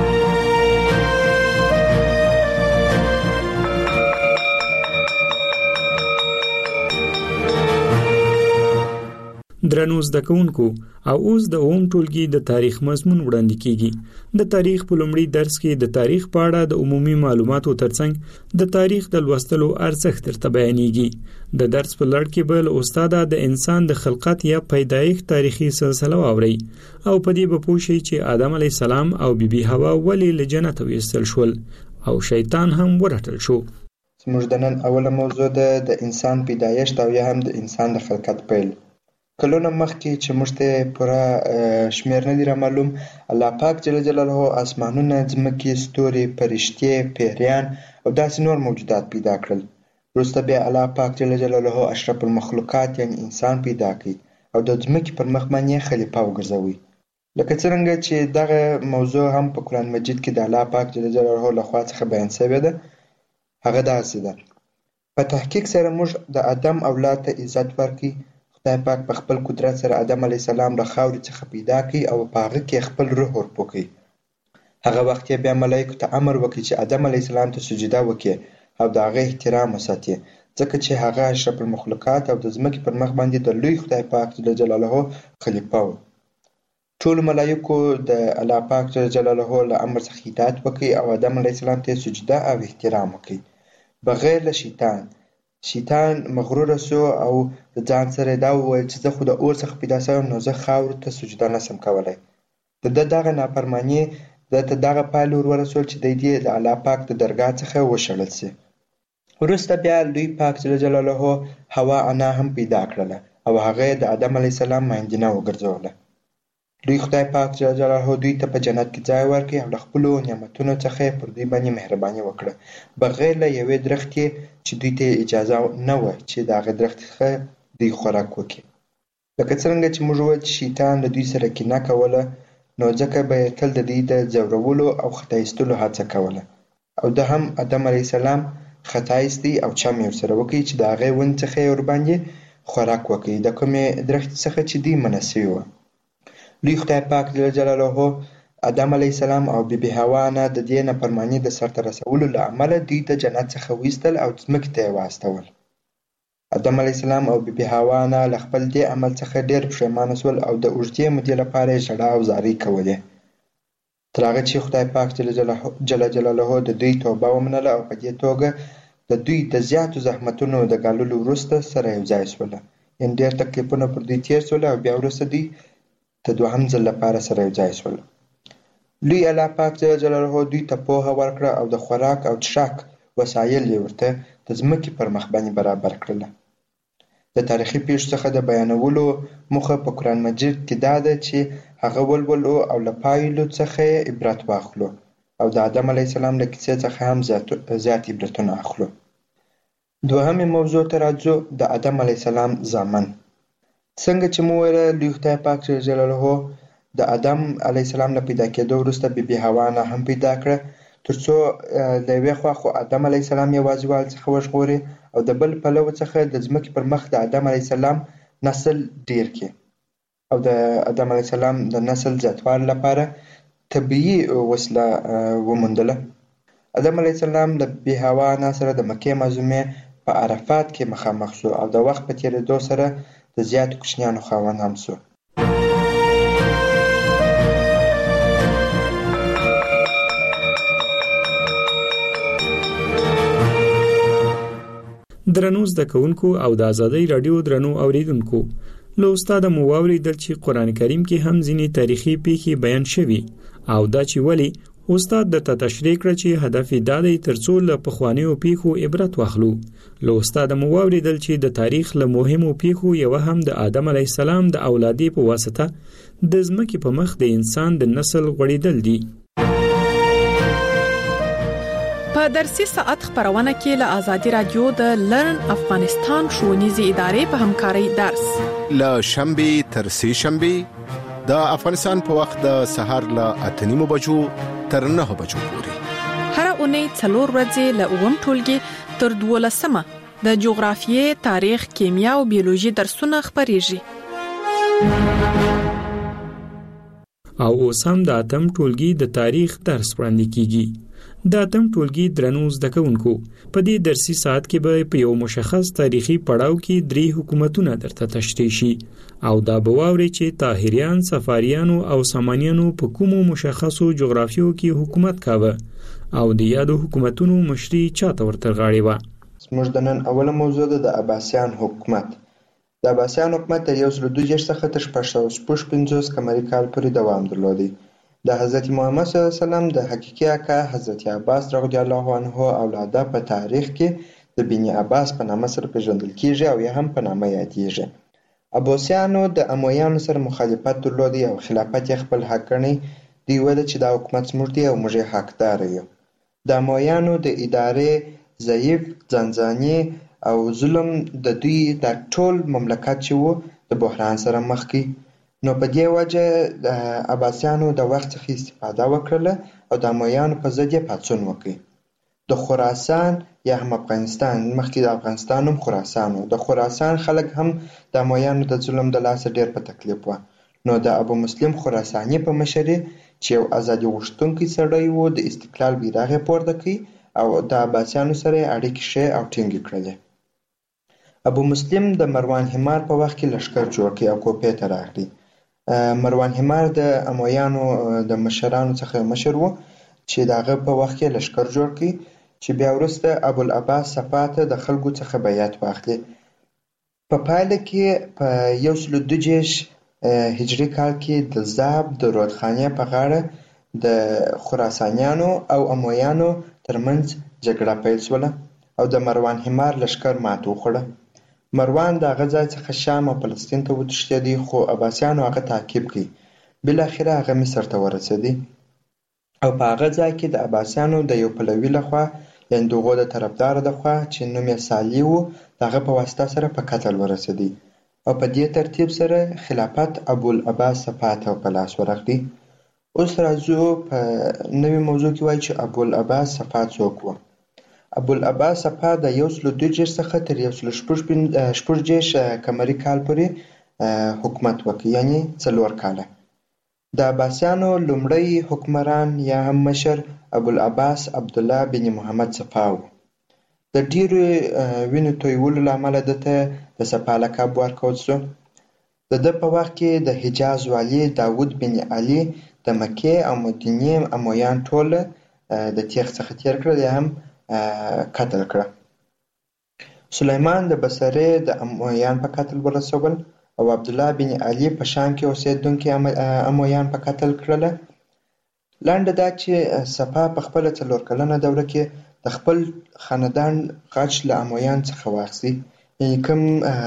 درنو زده کوونکو او اوس د اوم ټولګي د تاریخ مضمون وړاندې کیږي. د تاریخ په لومړي درس کې د تاریخ په اړه د عمومي معلوماتو ترڅنګ د تاریخ د لوستلو ارزښت ترته بیانېږي. د درس په لړ کې به استاد د انسان د خلقت یا پیدایښت تاریخي سلسله واوري او په دې به پوه شي چې آدم علی السلام او بیبي حوا ولې له جنت ویستل شول او شیطان هم ورټل شو. زموږ د نن اوله موضوع ده د انسان پیدایښت او یا هم د انسان د خلقت پیل. کلونه مخکې چې موږ ته پوره شمیر نه دی را معلوم، الله پاک جل جلاله اسمانونه، ځمکې، ستوري، فرشتې، پیریان او داسې نور موجودات پیدا کړل. وروسته بیا الله پاک جل جلاله اشرف المخلوقات یعنی انسان پیدا کړ او د ځمکې پر مخ باندې خلیفه وګرځوي. لکه څنګه چې دغه موضوع هم په قرآن مجید کې د الله پاک جل جلاله لخوا څخه بیان شوې ده. هغه داسې ده: په تحقیق سره موږ د آدم اولاد ته عزت ورکړي. خدای پاک په خپل قدرت سره آدم علیه السلام له خاورې څخه پیدا کړي او په هغه کې خپل روح ورپوکړي. هغه وخت یې بیا ملایکو ته امر وکړي چې آدم علیه السلام ته سجده وکړي او د هغه احترام وساتي، ځکه چې هغه اشرف المخلوقات او د ځمکې پر مخ باندې د لوی خدای پاک جل جلاله خلیفه و. ټولو ملایکو د الله پاک جل جلاله له امر څخه اطاعت وکړي او آدم علیه السلام ته سجده او احترام وکړي بغیر له شیطان مغرور شو او د ځان سره دا وویل چې زه خو د اور څخه پیدا شوم، نو زه خاورو ته سجده نشم کولی. د دغه نافرماني ته دغه پایلې ورسول چې د دې د الله پاک د درګاه څخه وشړل شي. وروسته بیا لوی پاک جل جلاله حوا انا هم پیدا کړله او هغه د آدم علی السلام ماندینه وګرځوله. لوی خدای پاک جل جلاله دوی ته په جنت کې ځای ورکړي او له خپلو نعمتونو څخه پر دوی باندې مهرباني وکړه بغیر له یوې درختې چې دوی ته اجازه نه وه چې د هغې درختې څخه دوی خوراک وکړي. لکه څرنګه چې موږ وویل چې شیطان له دوی سره کینه کوله، نو ځکه به یې تل د دوی د ځورولو او خطا ایستلو هڅه کوله او ده هم آدم علیه السلام خطا ایستی او چم یې ورسره وکړي چې د هغې ونې څخه یې ورباندې خوراک وکړي د کومې درختې څخه چې دوی منع سوي وه. لوی خدای پاک جل جلاله آدم علیه السلام او بیبي حوا نه د دې نافرماني د سرته رسولو له امله دوی د جنت څخه وایستل او ځمکې ته یې واستول. آدم علیه السلام او بیبي حوا نه له خپل دې عمل څخه ډېر پښیمانه شول او د اوږدې مودې لپاره یې ژړا او زارۍ کولې تر هغه چې خدای پاک جل جلاله د دوی توبه ومنله او په دې توګه د دوی د زیاتو زحمتونو د ګاللو وروسته سره یو ځای شوله. یعنې ډېر تکلیفونه پر دوی تېر شول او بیا وروسته دوی د دوهم ځل لپاره سره یو ځای شول. لوی الله پاک جل جلاله دوی ته پوهه ورکړه او د خوراک او څښاک وسایل یې ورته د ځمکې پر مخ باندې برابر کړله. د تاریخي پیښو څخه د بیانولو موخه په قرآن مجید کې دا ده چې هغه ولولو او له پایلو څخه یې عبرت واخلو او د آدم علیه السلام له کیسې څخه هم زیات عبرتونه اخلو. دوهمې موضوع ته راځو، د آدم علیه السلام زامن. څنګه چې مو ویله لوی خدای پاک جل جلاله د آدم علیه السلام له پیدا کېدو وروسته بیبي حوا نه هم پیدا کړه تر څو له یوې خوا خو آدم علیه السلام یوازیوالي څخه وژغوري او د بل پلوه څخه د ځمکې پر مخ د آدم علیه السلام نسل ډیر کړي او د آدم علیه السلام د نسل زیاتوالي لپاره طبیعي وسیله وموندله. آدم علیه السلام له بیبي حوا نه سره د مکې معظمې په عرفات کې مخامخ شو او د وخت په تېرېدو سره د زیاتو کوچنیانو خاوند هم شو. درنو زده کوونکو او د آزادۍ رادیو درنو اوریدونکو، له استاد مو واوریدل چې قرآن کریم کې هم ځینې تاریخي پیښې بیان شوي او دا چې ولی استاد درته تشریح کړه چې هدف یې دا دی ترڅو له پخوانیو پیښو عبرت واخلو. له استاد مو واوریدل چې د تاریخ له مهمو پیښو یوه هم د آدم علیه السلام د اولادې په واسطه د ځمکې په مخ د انسان د نسل غوړېدل دي. په درسي ساعت خبرونه کې له آزادي رادیو د لرن افغانستان ښوونیزې ادارې په همکارۍ درس له شنبه تر سه شنبه د افغانستان په وخت د سهار له 8:30 بجو تر 9 بجو پورې هر اونۍ 4 ورځې له 9 ټولګي تر 12 د جغرافیې، تاریخ، کیمیا او بیولوژي درسونه خبريږي. او اوس هم د اتم ټولګي د تاریخ درس وړاندې کیږي. د اتم ټولګي درنو زده کوونکو، په دې درسي ساعت کې به په یو مشخص تاریخي پړاو کې 3 حکومتونه درته تشریح شي او دا به واوري چې طاهریان، صفاریانو او سامانیانو په کومو مشخصو جغرافیو کې حکومت کاوه او د یادو حکومتونو مشري چاته ورته غاړي و. زموږ د نن اوله موضوع ده د عباسیان حکومت. د عباسیان حکومت تر 1962 څخه تر 1950 قمري کال پورې دوام درلودی. د حضرت محمد صلی الله علیه وسلم د حقیقي آقا حضرت عباس رضی الله عنه اولاده په تاریخ کې د بن عباس په نامه سره پیژندل کیږي او یا هم په نامه یادېږي. عباسیانو د امویانو سره مخالفت درلودی او خلافت یې خپل حق ګڼي. دوی ویل چې دا حکومت زموږ دی او موږ یې حقدار یو. د امویانو د ادارې ضعیف، ځانځاني او ظلم د دوی د ټول مملکت چې وو د بحران سره مخ کی. نو په دې وجه د عباسیانو د وخت څخه استفاده وکړله او د امویانو په ضد یې پاڅون وکړ. د خراسان یا هم افغانستان، مخکې د افغانستان هم خراسان و، د خراسان خلک هم د امویانو د ظلم د لاسه ډېر په تکلیف و. نو د ابو مسلم خراساني په مشرۍ چې یو ازادي غوښتونکی سړی و د استقلال بیرغ یې پورته کړ او د عباسیانو سره یې اړیکې ښې او ټینګې کړلې. ابو مسلم د مروان حمار په وخت کې لښکر جوړ کړ او کوفې ته راغلی. مروان حمار د امویانو د مشرانو څخه مشر و چې د هغه په وخت کې لښکر جوړ کړي چې بیا وروسته ابوالعباس صفا ته د خلکو څخه بیعت واخلي. په پایله کې په 1922 هجري کال کې د زاب د رودخانې په غاړه د خراسانیانو او امویانو ترمنځ جګړه پیل شوله او د مروان حمار لشکر ماته وخوړه. مروان د هغه ځای څخه شام او فلسطین ته وتښتېدی، خو عباسیانو هغه تعقیب کړي. بالاخره هغه مصر ته ورسېدی او په هغه ځای کې د عباسیانو د یو پلوي لخوا یعنې د هغو د طرفداره لخوا چې نوم یې صالح و د هغه په واسطه سره په قتل ورسېدی او په دې ترتیب سره خلافت ابوالعباس صفا ته په لاس ورغلی. اوس راځو په نوې موضوع کې وایي چې ابوالعباس صفا څوک و. ابوالعباس صفا د 142 څخه تر 146 قمري کال پورې حکومت وکړ، یعنې 4 کاله. د عباسیانو لومړی حکمران یا هم مشر ابوالعباس عبدالله بن محمد صفا و. د ډیرو وینو تویولو له امله دته د صفا لقب ورکړل شو. د ده په وخت کې د حجاز والي داود بن علي د مکې او مدینې امویان ټول د تیغ څخه تیر کړل یا هم قتل کړه. سلیمان د بصرې د امویان په قتل ورسول او عبدالله بن علي په شام کې اوسېدونکي امویان په قتل کړله. لنډه دا چې صفا په خپله 4 کلنه دوره کې د خپل خاندان غچ له امویان څخه واخیستی، یعنې کوم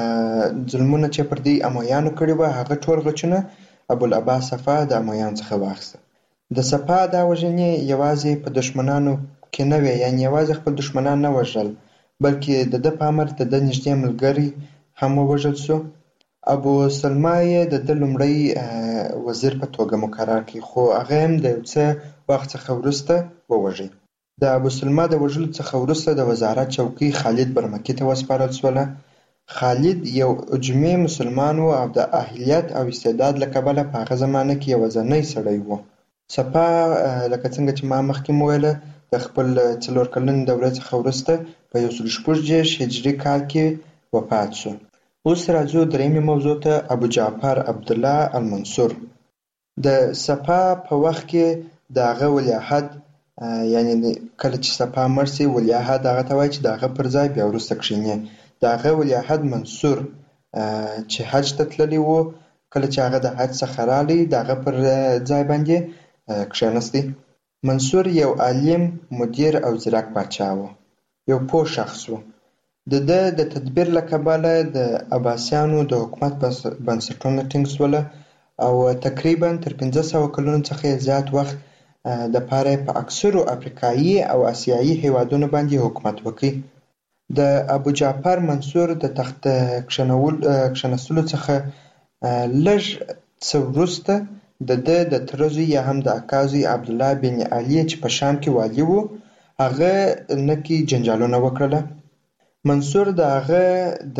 ظلمونه چې پر دې امویانو کړي وه هغه ټول غچونه ابوالعباس صفا د امویان څخه واخیسته. د صفا دا وژنې یوازې په دښمنانو کې نه وې، یعنې یوازې خپل دښمنان نه وژل بلکې د ده په امر د ده نږدې ملګري هم ووژل شو. ابو سلمه یې د ده لومړی وزیر په توګه مقرر کړي، خو هغه هم د یو څه وخت څخه وروسته ووژي. د ابو سلمه د وژلو څخه وروسته د وزارت چوکۍ خالد برمکي ته وسپارل شوله. خالد یو اجمي مسلمان و او د اهلیت او استعداد له کبله په هغه زمانه کې یوازینی سړی و. صفا لکه څنګه چې ما مخکې وویله د خپل 4 کلنې دورې څخه وروسته په 146 هجري کال کې وفات شو. اوس راځو درېیمې موضوع ته، ابو جعفر عبدالله المنصور. د صفا په وخت کې د هغه ولیعهد یعنې کله چې صفا مړ شي ولیعهد هغه ته وایي چې د هغه پر ځای بیا وروسته کښېني. د هغه ولیعهد منصور چې حج ته تللی و، کله چې هغه د حج څخه رالی د هغه پر ځای باندې کښېنستی. منصور یو عالم، مدیر او ځیرک پاچا و، یو پوه شخص و. د ده د تدبیر له کبله د عباسیانو د حکومت بنسټونه ټینګ شوله او تقریبا تر 500 کلونو څخه زیات وخت د پاره په اکثرو افریقایي او آسیایي هیوادونو باندې حکومت وکړي. د ابو جعفر منصور د تخت کښېنستلو څخه لږ څه وروسته د ده د تره زوی یا هم د اکا زوی عبدالله بن علي چې په شام کې والي و هغه نکي جنجالونه وکړله. منصور د هغه د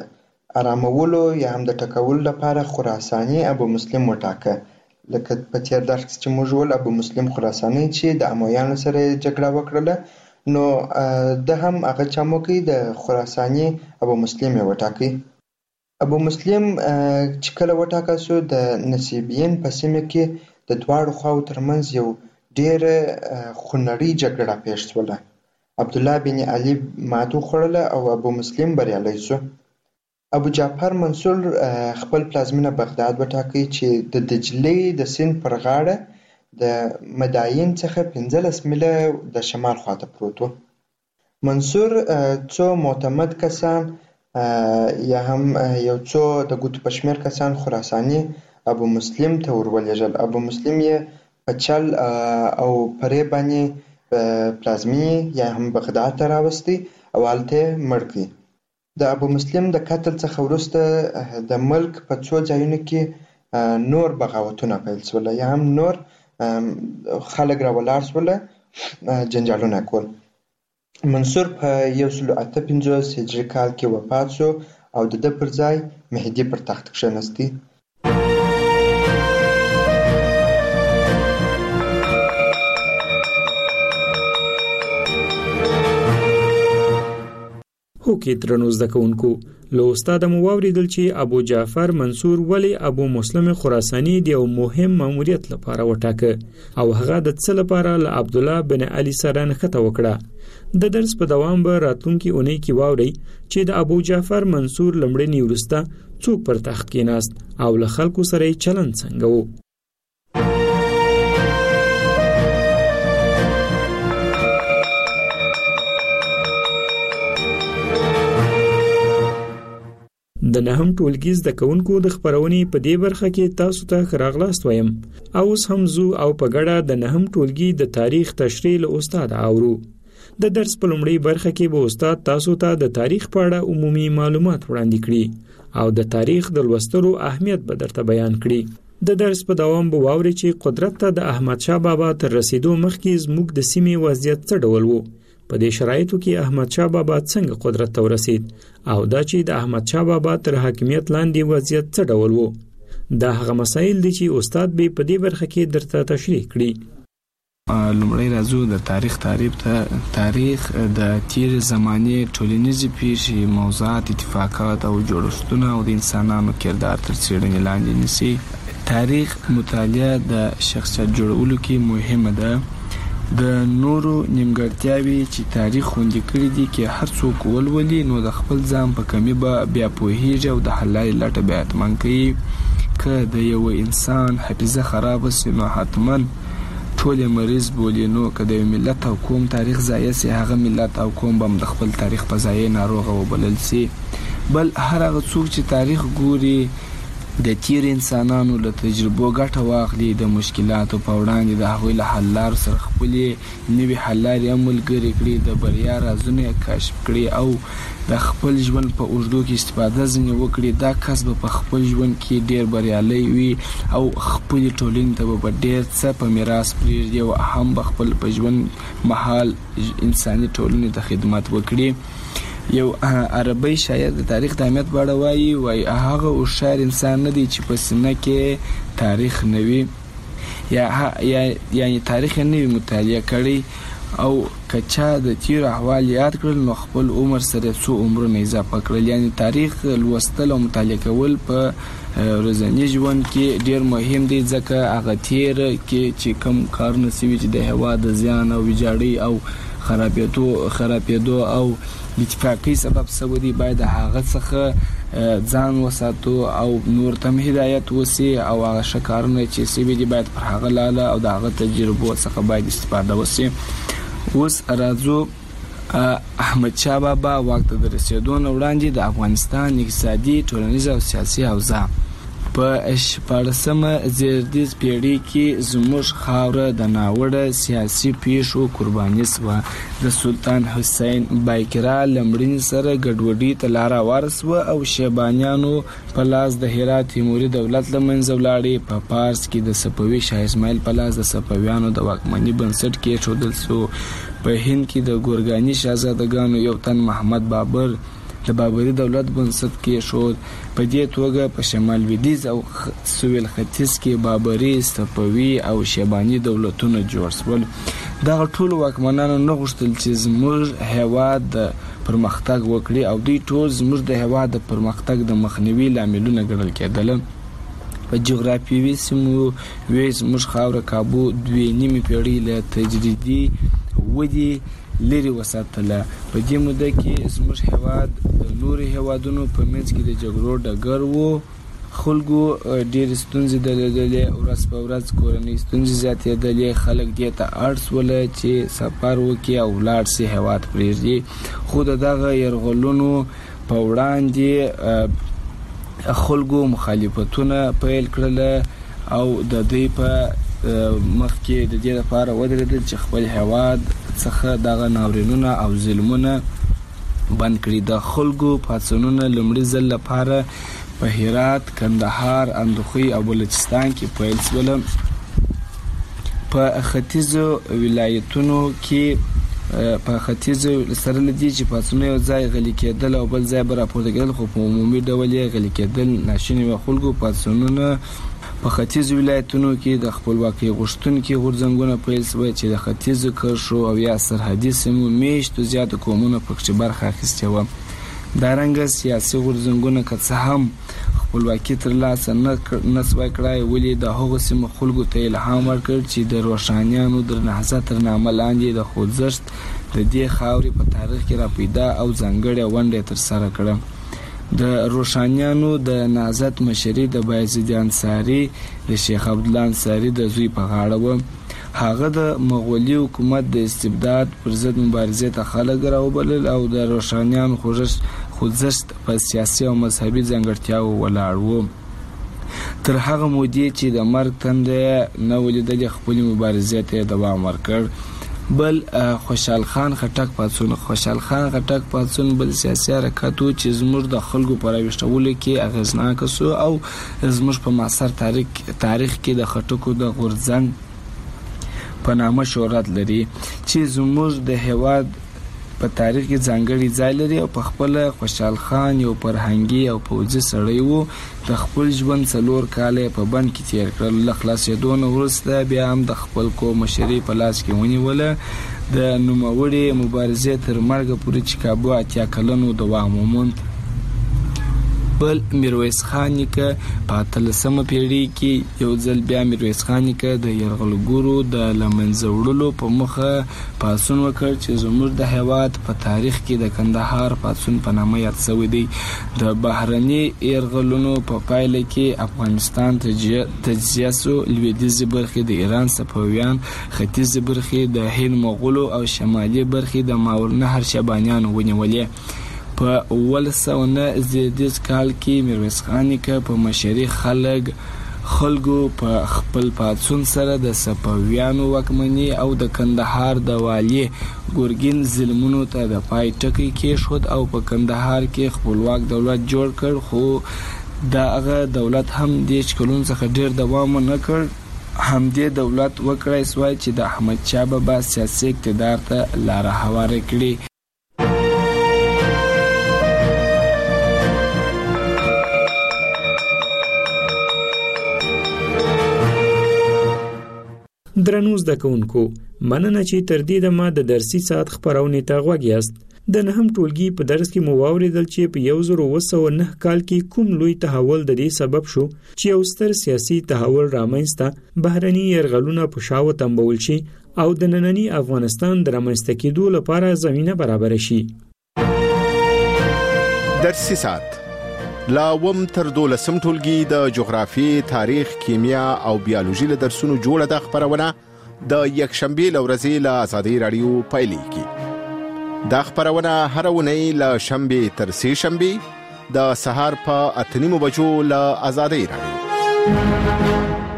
آرامولو یا هم د ټکولو لپاره خراساني ابو مسلم وټاکه. لکه په تیر درس کې چې موږ ول ابو مسلم خراساني چې د امویانو سره جګړه وکړله، نو ده هم هغه چموکي د خراساني ابو مسلم یې وټاکي. ابو مسلم چې کله وټاکل شو د نصیبین په سیمه کې د دواړو خواو ترمنځ یو ډېره خونړۍ جګړه پیښ شوله. عبدالله بن علي ماتو خوړله او ابو مسلم بریالی شو. ابو جعفر منصور خپل پلازمینه بغداد وټاکي چې د دجلې د سیند پر غاړه د مداین څخه 15 میله د شمال خواته پروت و. منصور څو معتمد کسان یا هم یو څو د ګوتو په شمېر کسان خراساني ابو مسلم ته ورولېږل. ابو مسلم یې په چل او پرې باندې پلازمینې یا هم بغداد ته راوستی او هلته یې مړ کړي. د ابو مسلم د قتل څخه وروسته د ملک په څو ځایونو کې نور بغاوتونه پیل شوله یا هم نور خلک راولاړ شوله، جنجالونه کول. منصور په 158 هجري کال کې وفات شو او د ده پر ځای مهدي پر تخت کښېنستی. هوکې درنو زده کوونکو، له استاده مو واورېدل چې ابو جعفر منصور ولې ابو مسلم خراساني د یو مهم ماموریت لپاره وټاکه او هغه د څه لپاره له عبدالله بن علي سره نښته وکړه. د درس په دوام به راتلونکي اونۍ کې واورئ چې د ابو جعفر منصور لمړني وروسته څوک پر تخت کېناست او له خلکو سره یې چلند څنګه و. نهم ټولګي زده کوونکو د خبرونې په دې برخه کې تاسو ته راغلاست وایم. اوس هم زو او په ګډه د نهم ټولګي د تاریخ تشریح له استاد اورو. د درس په لومړۍ برخه کې به استاد تاسو ته د تاریخ په اړه عمومي معلومات وړاندې کړي او د تاریخ د لوستلو اهمیت به درته بیان کړي. د درس په دوام به واوري چې قدرت ته د احمد شاه بابا تر رسیدو مخکې زموږ د سیمې وضعیت څه ډول وو. په دې شرایطو کې احمد شاه بابا څنګه قدرت ته ورسید او دا چې د احمد شاه بابا تر حاکمیت لاندې وضعیت څه ډول وو. دا هغه مسایل دي چې استاد به په دې برخه کې درته تشریح کړي. لومړی راځو د تاریخ تعریف ته. تاریخ د تیر زمانې ټولنیزې پیښې، موضوعات، اتفاقات او جوړښتونه او د انسانانو کردار تر څېړنې لاندې نیسي. تاریخ مطالعه د شخصیت جوړولو کې مهمه ده. د نورو نیمګړتیاوې چې تاریخ خوندي کړي دي کې هر څوک ولولي نو د خپل ځان په کمی به بیا پوهیږي او د حل لارې لټه بیا حتما کوي. که د یو انسان حافظه خراب شي نو حتما ټول مریض بولي. نو که د ملت او قوم تاریخ ضایع شي هغه ملت او قوم به د خپل تاریخ په ضایع ناروغه وبلل شي. بل هر هغه څوک چې تاریخ ګوري د تیر انسانانو له تجربو ګټه واخلي، د مشکلاتو په وړاندې د هغوی له حل لارو سره خپلې نوي حل لارې هم ملګرې کړي، د بریا رازونه یې کشف کړي او د خپل ژوند په اوږدو کې استفاده ځینې وکړي. دا کس به په خپل ژوند کې ډېر بریالی وي او خپلې ټولنې ته به ډېر څه په میراث پرېږدي او هم به خپل په ژوند مهال انساني ټولنې ته خدمت وکړي. یو عربی شاعر د تاریخ د اهمیت په اړه وایي هغه هوښیار انسان نه دی چې په سینه کې تاریخ نه وي یعنی تاریخ یې نه وي مطالعه کړی او که چا د تیر احوال یاد کړل نو خپل عمر سره څو عمرونه اضافه کړل. یعنی تاریخ لوستل او مطالعه کول په ورځني ژوند کې ډېر مهم دی ځکه هغه تیر کې چې کوم کارونه سوي چې د هېواد د زیان او ویجاړۍ او خرابېدو او اتفاقی سبب سودی باید هغه څخه ځان وساتو او نور تم هدایت وسی او هغه شکارونه چې سوي دي باید پر هغه لاله او د هغه تجربو څخه باید استفاده وسی. اوس راځو احمد شاه بابا واک ته د رسیدو نه وړاندې د افغانستان اقتصادي، ټولنیز او سیاسي اوضاع په 14مه زیږدیز پیړۍ کې زموږ خاوره د ناوړه سیاسي پیښو قرباني شوه. د سلطان حسین بایقرا لمړني سره ګډوډۍ ته لار هواره شوه او شیبانیانو په لاس د هرات تیموري دولت له منځه ولاړې. په پارس کې د صفوي شاه اسماعیل په لاس د صفویانو د واکمنۍ بنسټ کېښودل شو. په هند کې د ګورګاني شاهزادګانو یو تن محمد بابر د بابري دولت بنسټ کېښود. په دې توګه په شمال لویدیځ او سویل ختیځ کې بابري، صفوي او شیباني دولتونه جوړ شول. دغه ټول واکمنانو نه غوښتل چې زموږ هېواد د پرمختګ وکړي او دوی ټول زموږ د هېواد د پرمختګ د مخنیوي لاملونه ګڼل کېدل. په جغرافیوي سیمو زموږ خاوره کابو 2.5 پیړۍ له تجریدي ودې لري وساتله. په دې موده کې زموږ هېواد د نورو هېوادونو په منځ کې د جګړو ډګر و. خلکو ډېرې ستونزې درلودلې، ورځ په ورځ کورنۍ ستونزې زیاتېدلې. خلک دې ته اړ شول چې سفر وکړي او ولاړ شي هېواد پرېږدي. خو د دغه یرغلونو په وړاندې خلکو مخالفتونه پیل کړل او د دوی په مخ کې د دې لپاره ودرېدل چې خپل هېواد څخه دغه ناورینونه او ظلمونه بند کړي. د خلکو پاڅونونه لومړي ځل لپاره په هرات، کندهار، اندخوی او بلوچستان کې پیل شول. په ختیځو ولایتونو کې په ختیځو سره لدی چې پاڅونونه یو ځای غلي کېدل او بل ځای به راپورته کېدل، خو په عمومي ډول یې غلي کېدل ناشوني و. خلکو پاڅونونه په ختیځو ولایتونو کې د خپلواکۍ غوښتونکي غورځنګونه پیل شوي چې د ختیځو کرښو او یا سرحدي سیمو میشتو زیاتو قومونو پکې برخه اخیستې وه. دارنګه سیاسي غورځنګونه که څه هم خپلواکي ترلاسه نه سوای کړای، ولې د هغو سیمو خلکو ته الهام ورکړ چې د روښانیانو د نهضت تر نامه لاندې د خوځښت د دې خاورې په تاریخ کې راپیدا او ځانګړې ونډه ترسره کړه. د روښانیانو د نهضت مشري د بایزید انصاري د شیخ عبدالله انصاري د زوی په غاړه و. هغه د مغولي حکومت د استبداد پر ضد مبارزې ته خلک راوبلل او د روښانیانو خوځښت په سیاسي او مذهبي ځانګړتیاو ولاړ و. تر هغه مودې چې د مرګ تنده نه ولیدل خپل مبارزې ته دوام ورکړ. بل خوشحال خان خټک پاڅون بل سیاسي حرکت چې زموږ د خلکو پر راوښتولو کې اغیزناک سو او زموږ په معاصر تاریخ کې د خټکو د غورځنګ په نامه شهرت لري چې زموږ د هیواد په تاریخ کې ځانګړي ځای لري او په خپل خوشحال خان یو فرهنګي او پوځي سړی وو. د خپل ژوند 4 کال په بند کې تیر کړل. له خلاصېدو نه وروسته بیا هم د خپل قوم مشري په لاس کې ونیوله. د نوموړي مبارزې تر مرګ پورې چې کابو 80 کلونو دوام وموند. بل میرویس خان نیکه په 13مه پیړۍ کې یو ځل بیا میرویس خان نیکه د یرغلګرو د لمنځه وړلو په مخه پاڅون وکړ چې زموږ د هیواد په تاریخ کې د کندهار پاڅون په نامه یاد شوی دی. د بهرني یرغلونو په پایله کې افغانستان تجزیه سو. لویدیځي برخې د ایران صفویان، ختیځي برخې د هند مغولو او شمالي برخې د ماورالنهر شیبانیانو ونیولې. په 1909 زیږدیز کال کې میرویس خان نیکه په مشري خلکو په خپل پاڅون سره د صفویانو واکمني او د کندهار د والي ګورګین ظلمونو ته د پای ټکی کېښود او په کندهار کې خپلواک دولت جوړ کړ. خو دغه دولت هم د کلونو څخه ډیر دوام نه کړ. همدې دولت وکړای سوای چې د احمد شاه بابا سیاسي اقتدار ته لار هواره کړي. درنو زده کوونکو، مننه چې تر دې دمه د درسي ساعت خبرونه ته غوږ یاست. د نهم ټولګي په درس کې مو واوریدل چې په 1909 کال کې کوم لوی تحول د دې سبب شو چې یو ستر سیاسي تحول رامنځته بهرني یرغلونه په شاو تنبول شي او د ننني افغانستان د رامنځته کېدو لپاره زمينه برابر شي. درسي ساعت لا وم تر 12 ټولګي د جغرافي، تاریخ، کیمیا او بیولوژي له درسونو جوړه د خبرونه د یکشنبه لورځي له آزادۍ رادیو پایلې دا خبرونه هر ونی له شنبه تر سه شنبه د سهار په 8:30 بجو له آزادۍ رادیو.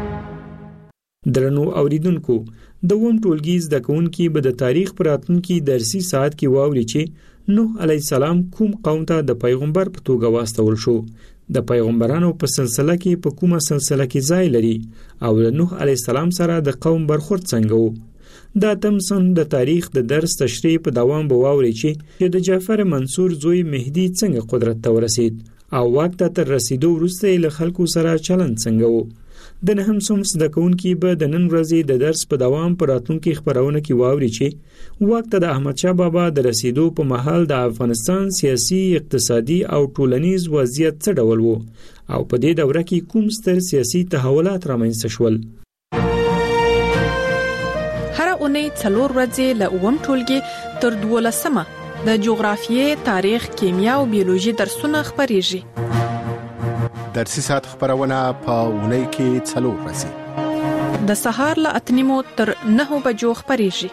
درنو اوریدونکو، د وم ټولګي زده کوونکي به د تاریخ پر راتلونکي درسي ساعت کې واوري چې نوح علیه السلام کوم قوم ته د پیغمبر په توګه واستول شو، د پیغمبرانو په سلسله کې په کومه سلسله کې ځای لري او د نوح علیه السلام سره د قوم برخورد څنګه وو. دا تمسن د تاریخ د درس تشریح په دوام به واوري چې د جعفر منصور زوی مهدی څنګه قدرت ته ورسید او واک ته تر رسیدو وروسته له خلکو سره چلند څنګه وو. د نهم صنف زده کوونکي به د نن ورځې د درس په دوام پر راتلونکي خبرونه کې واوري چې واک ته د احمد شاه بابا د رسیدو په مهال د افغانستان سیاسي، اقتصادي او ټولنیز وضعیت څه ډول وو او په دې دوره کې کوم ستر سیاسي تحولات رامنځته شول. هر اونۍ 4 ورځې له اووم ټولګي تر 12مه د جغرافیې، تاریخ، کیمیا او بیولوژي درسونه خبريږي. درسي ساعت خبرونه په اونۍ کې 4 ورځې د سهار له 8:30 تر 9 بجو خبريږي.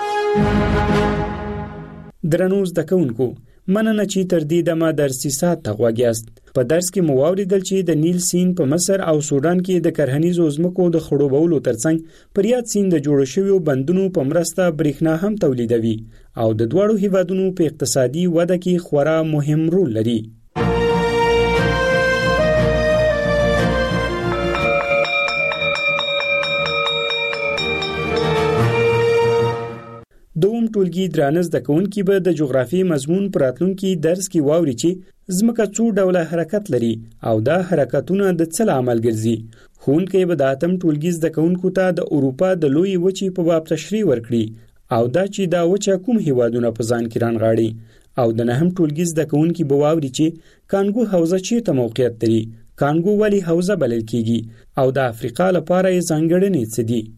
درنو زده کوونکو، مننه چې تر دې دمه درسي ساعت ته غوږ یاست. په درس کې مو واوریدل چې د نیل سیند په مصر او سودان کې د کرهنیزو ځمکو د خړوبولو ترڅنګ پر یاد سیند د جوړ شویو بندونو په مرسته برېښنا هم تولیدوي او د دوړو هیوادونو په اقتصادي وده کې خورا مهم رول لري. دوم ټولګي درانه زده کوونکي به د جغرافي مضمون پر راتلونکي درس کې واوري چې ځمکه څو ډوله حرکت لري او دا حرکتونه د څه عمل ګرځي. ښوونکی به د اتم ټولګي زده کوونکو ته د اروپا د لوی وچې په باب تشریح ورکړي او دا چې دا وچه کوم هیوادونه په ځان کې رانغاړي او د نهم ټولګي زده کوونکي به واوري چې کانګو حوزه چیرته موقعیت لري، کانګو ولې حوزه بلل کیږي او د افریقا لپاره یې ځانګړنې څه دي.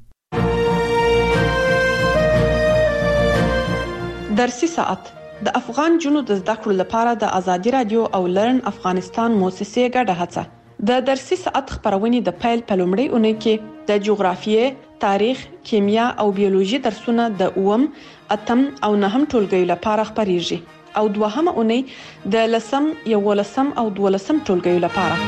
درسي ساعت د افغان جنو د زده کړو لپاره د ازادي رادیو او لرن افغانستان موسسې ګډه هڅه. د درسي ساعت خبرونه د پیل په لومړۍ اونۍ کې د جغرافیې، تاریخ، کیمیا او بیولوژي درسونه د اوم، اتم او نهم ټولګیو لپاره خبريږي او دوهمه اونۍ د 10 11 او 12 ټولګیو لپاره.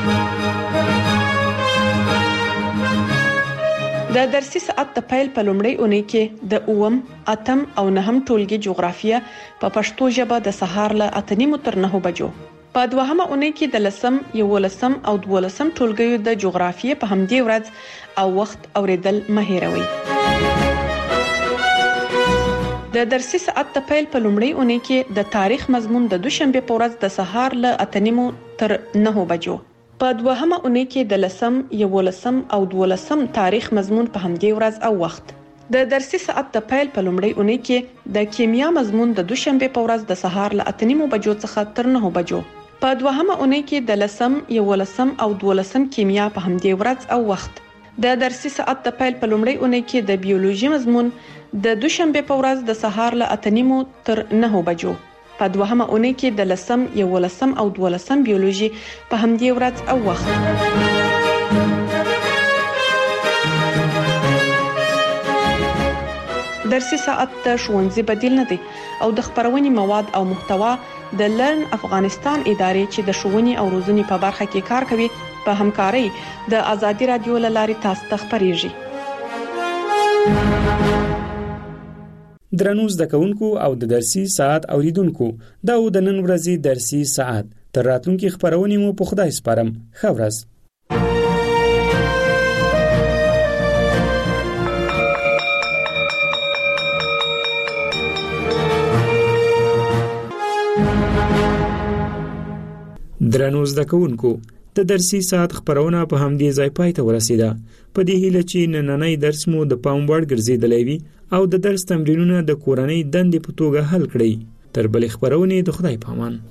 د درسي ساعت د پیل په لومړۍ اونۍ کې د 8 8 او 9 ټولګي جغرافیه په پښتو ژبه د سهار له 8:30 تر 9 بجو. په دوهمه اونۍ کې د 10 11 او 12 ټولګیو د جغرافیه په همدې ورځ او وخت اوریدل مه هېروئ. د درسي ساعت د پیل په لومړۍ اونۍ کې د تاریخ مضمون د دوشنبه په ورځ د سهار له 8:30 تر 9 بجو. په دوهمه اونۍ کې د 10 11 او 12 تاریخ مضمون په همدې ورځ او وخت. د درسي ساعت د پیل په لومړۍ اونۍ کې د کیمیا مضمون د دوشنبه په ورځ د سهار له 8:30 بجو څخه تر 9 بجو. په دوهمه اونۍ کې د 10 11 او 12 کیمیا په همدې ورځ او وخت. د درسي ساعت د پیل په لومړۍ اونۍ کې د بیولوژي مضمون د دوشنبه په ورځ د سهار له 8:30 تر 9 بجو. په دوهمه اونۍ کې د 10 11 او 12 بیولوژي په همدې ورځ او وخت. درسي ساعت د ښوونځي بدیل نه دی او د خبرونې مواد او محتوا د لرن افغانستان ادارې چې د ښوونې او روزنې په برخه کې کار کوي په همکارۍ د ازادي رادیو لارې تاسو ته خبريږي. درنو زده کوونکو او د درسي ساعت اوریدونکو دا د نن ورځې درسي ساعت تر راتلونکي خبرونې مو په خدای سپارم. ښه ورځ. درنو زده کوونکو د درسي ساعت خبرونه په همدې ځای پای ته ورسیده. په دې هیله چې نننی درس مو د پام وړ ګرځیدلی وي او د درس تمرینونه د کورنۍ دندې په توګه حل کړئ. تر بلې خبرونې د خدای پامان.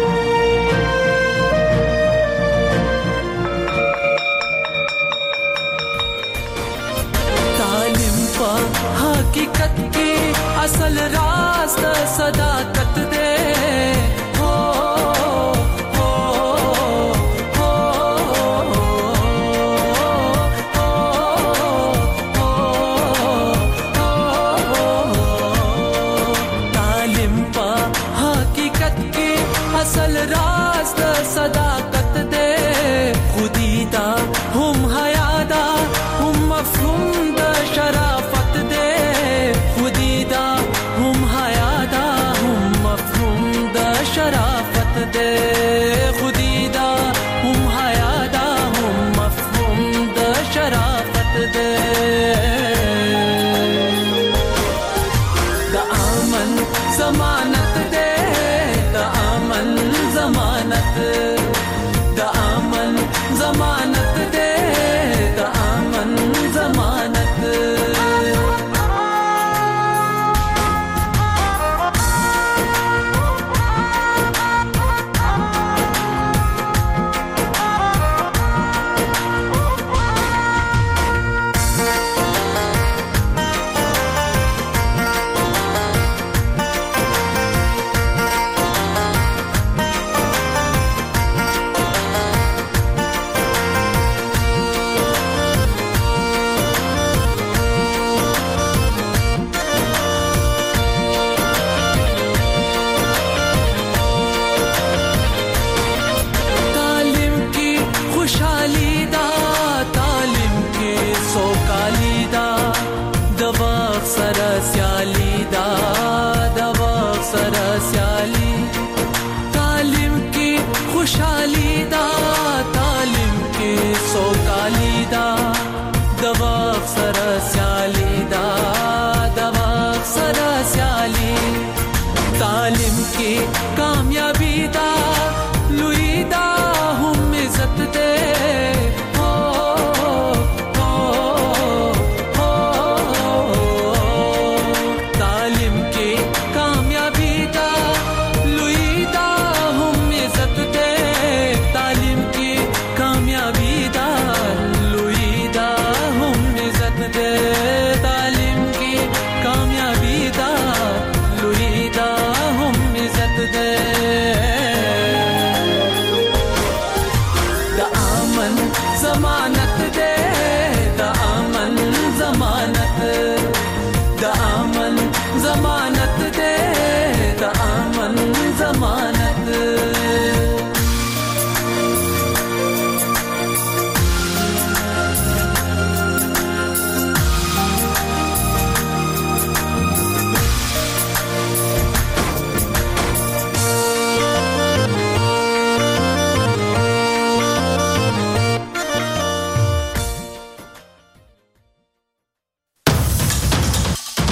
تعلیم په حقیقت کې اصل راز د صداقت دی. ضمانت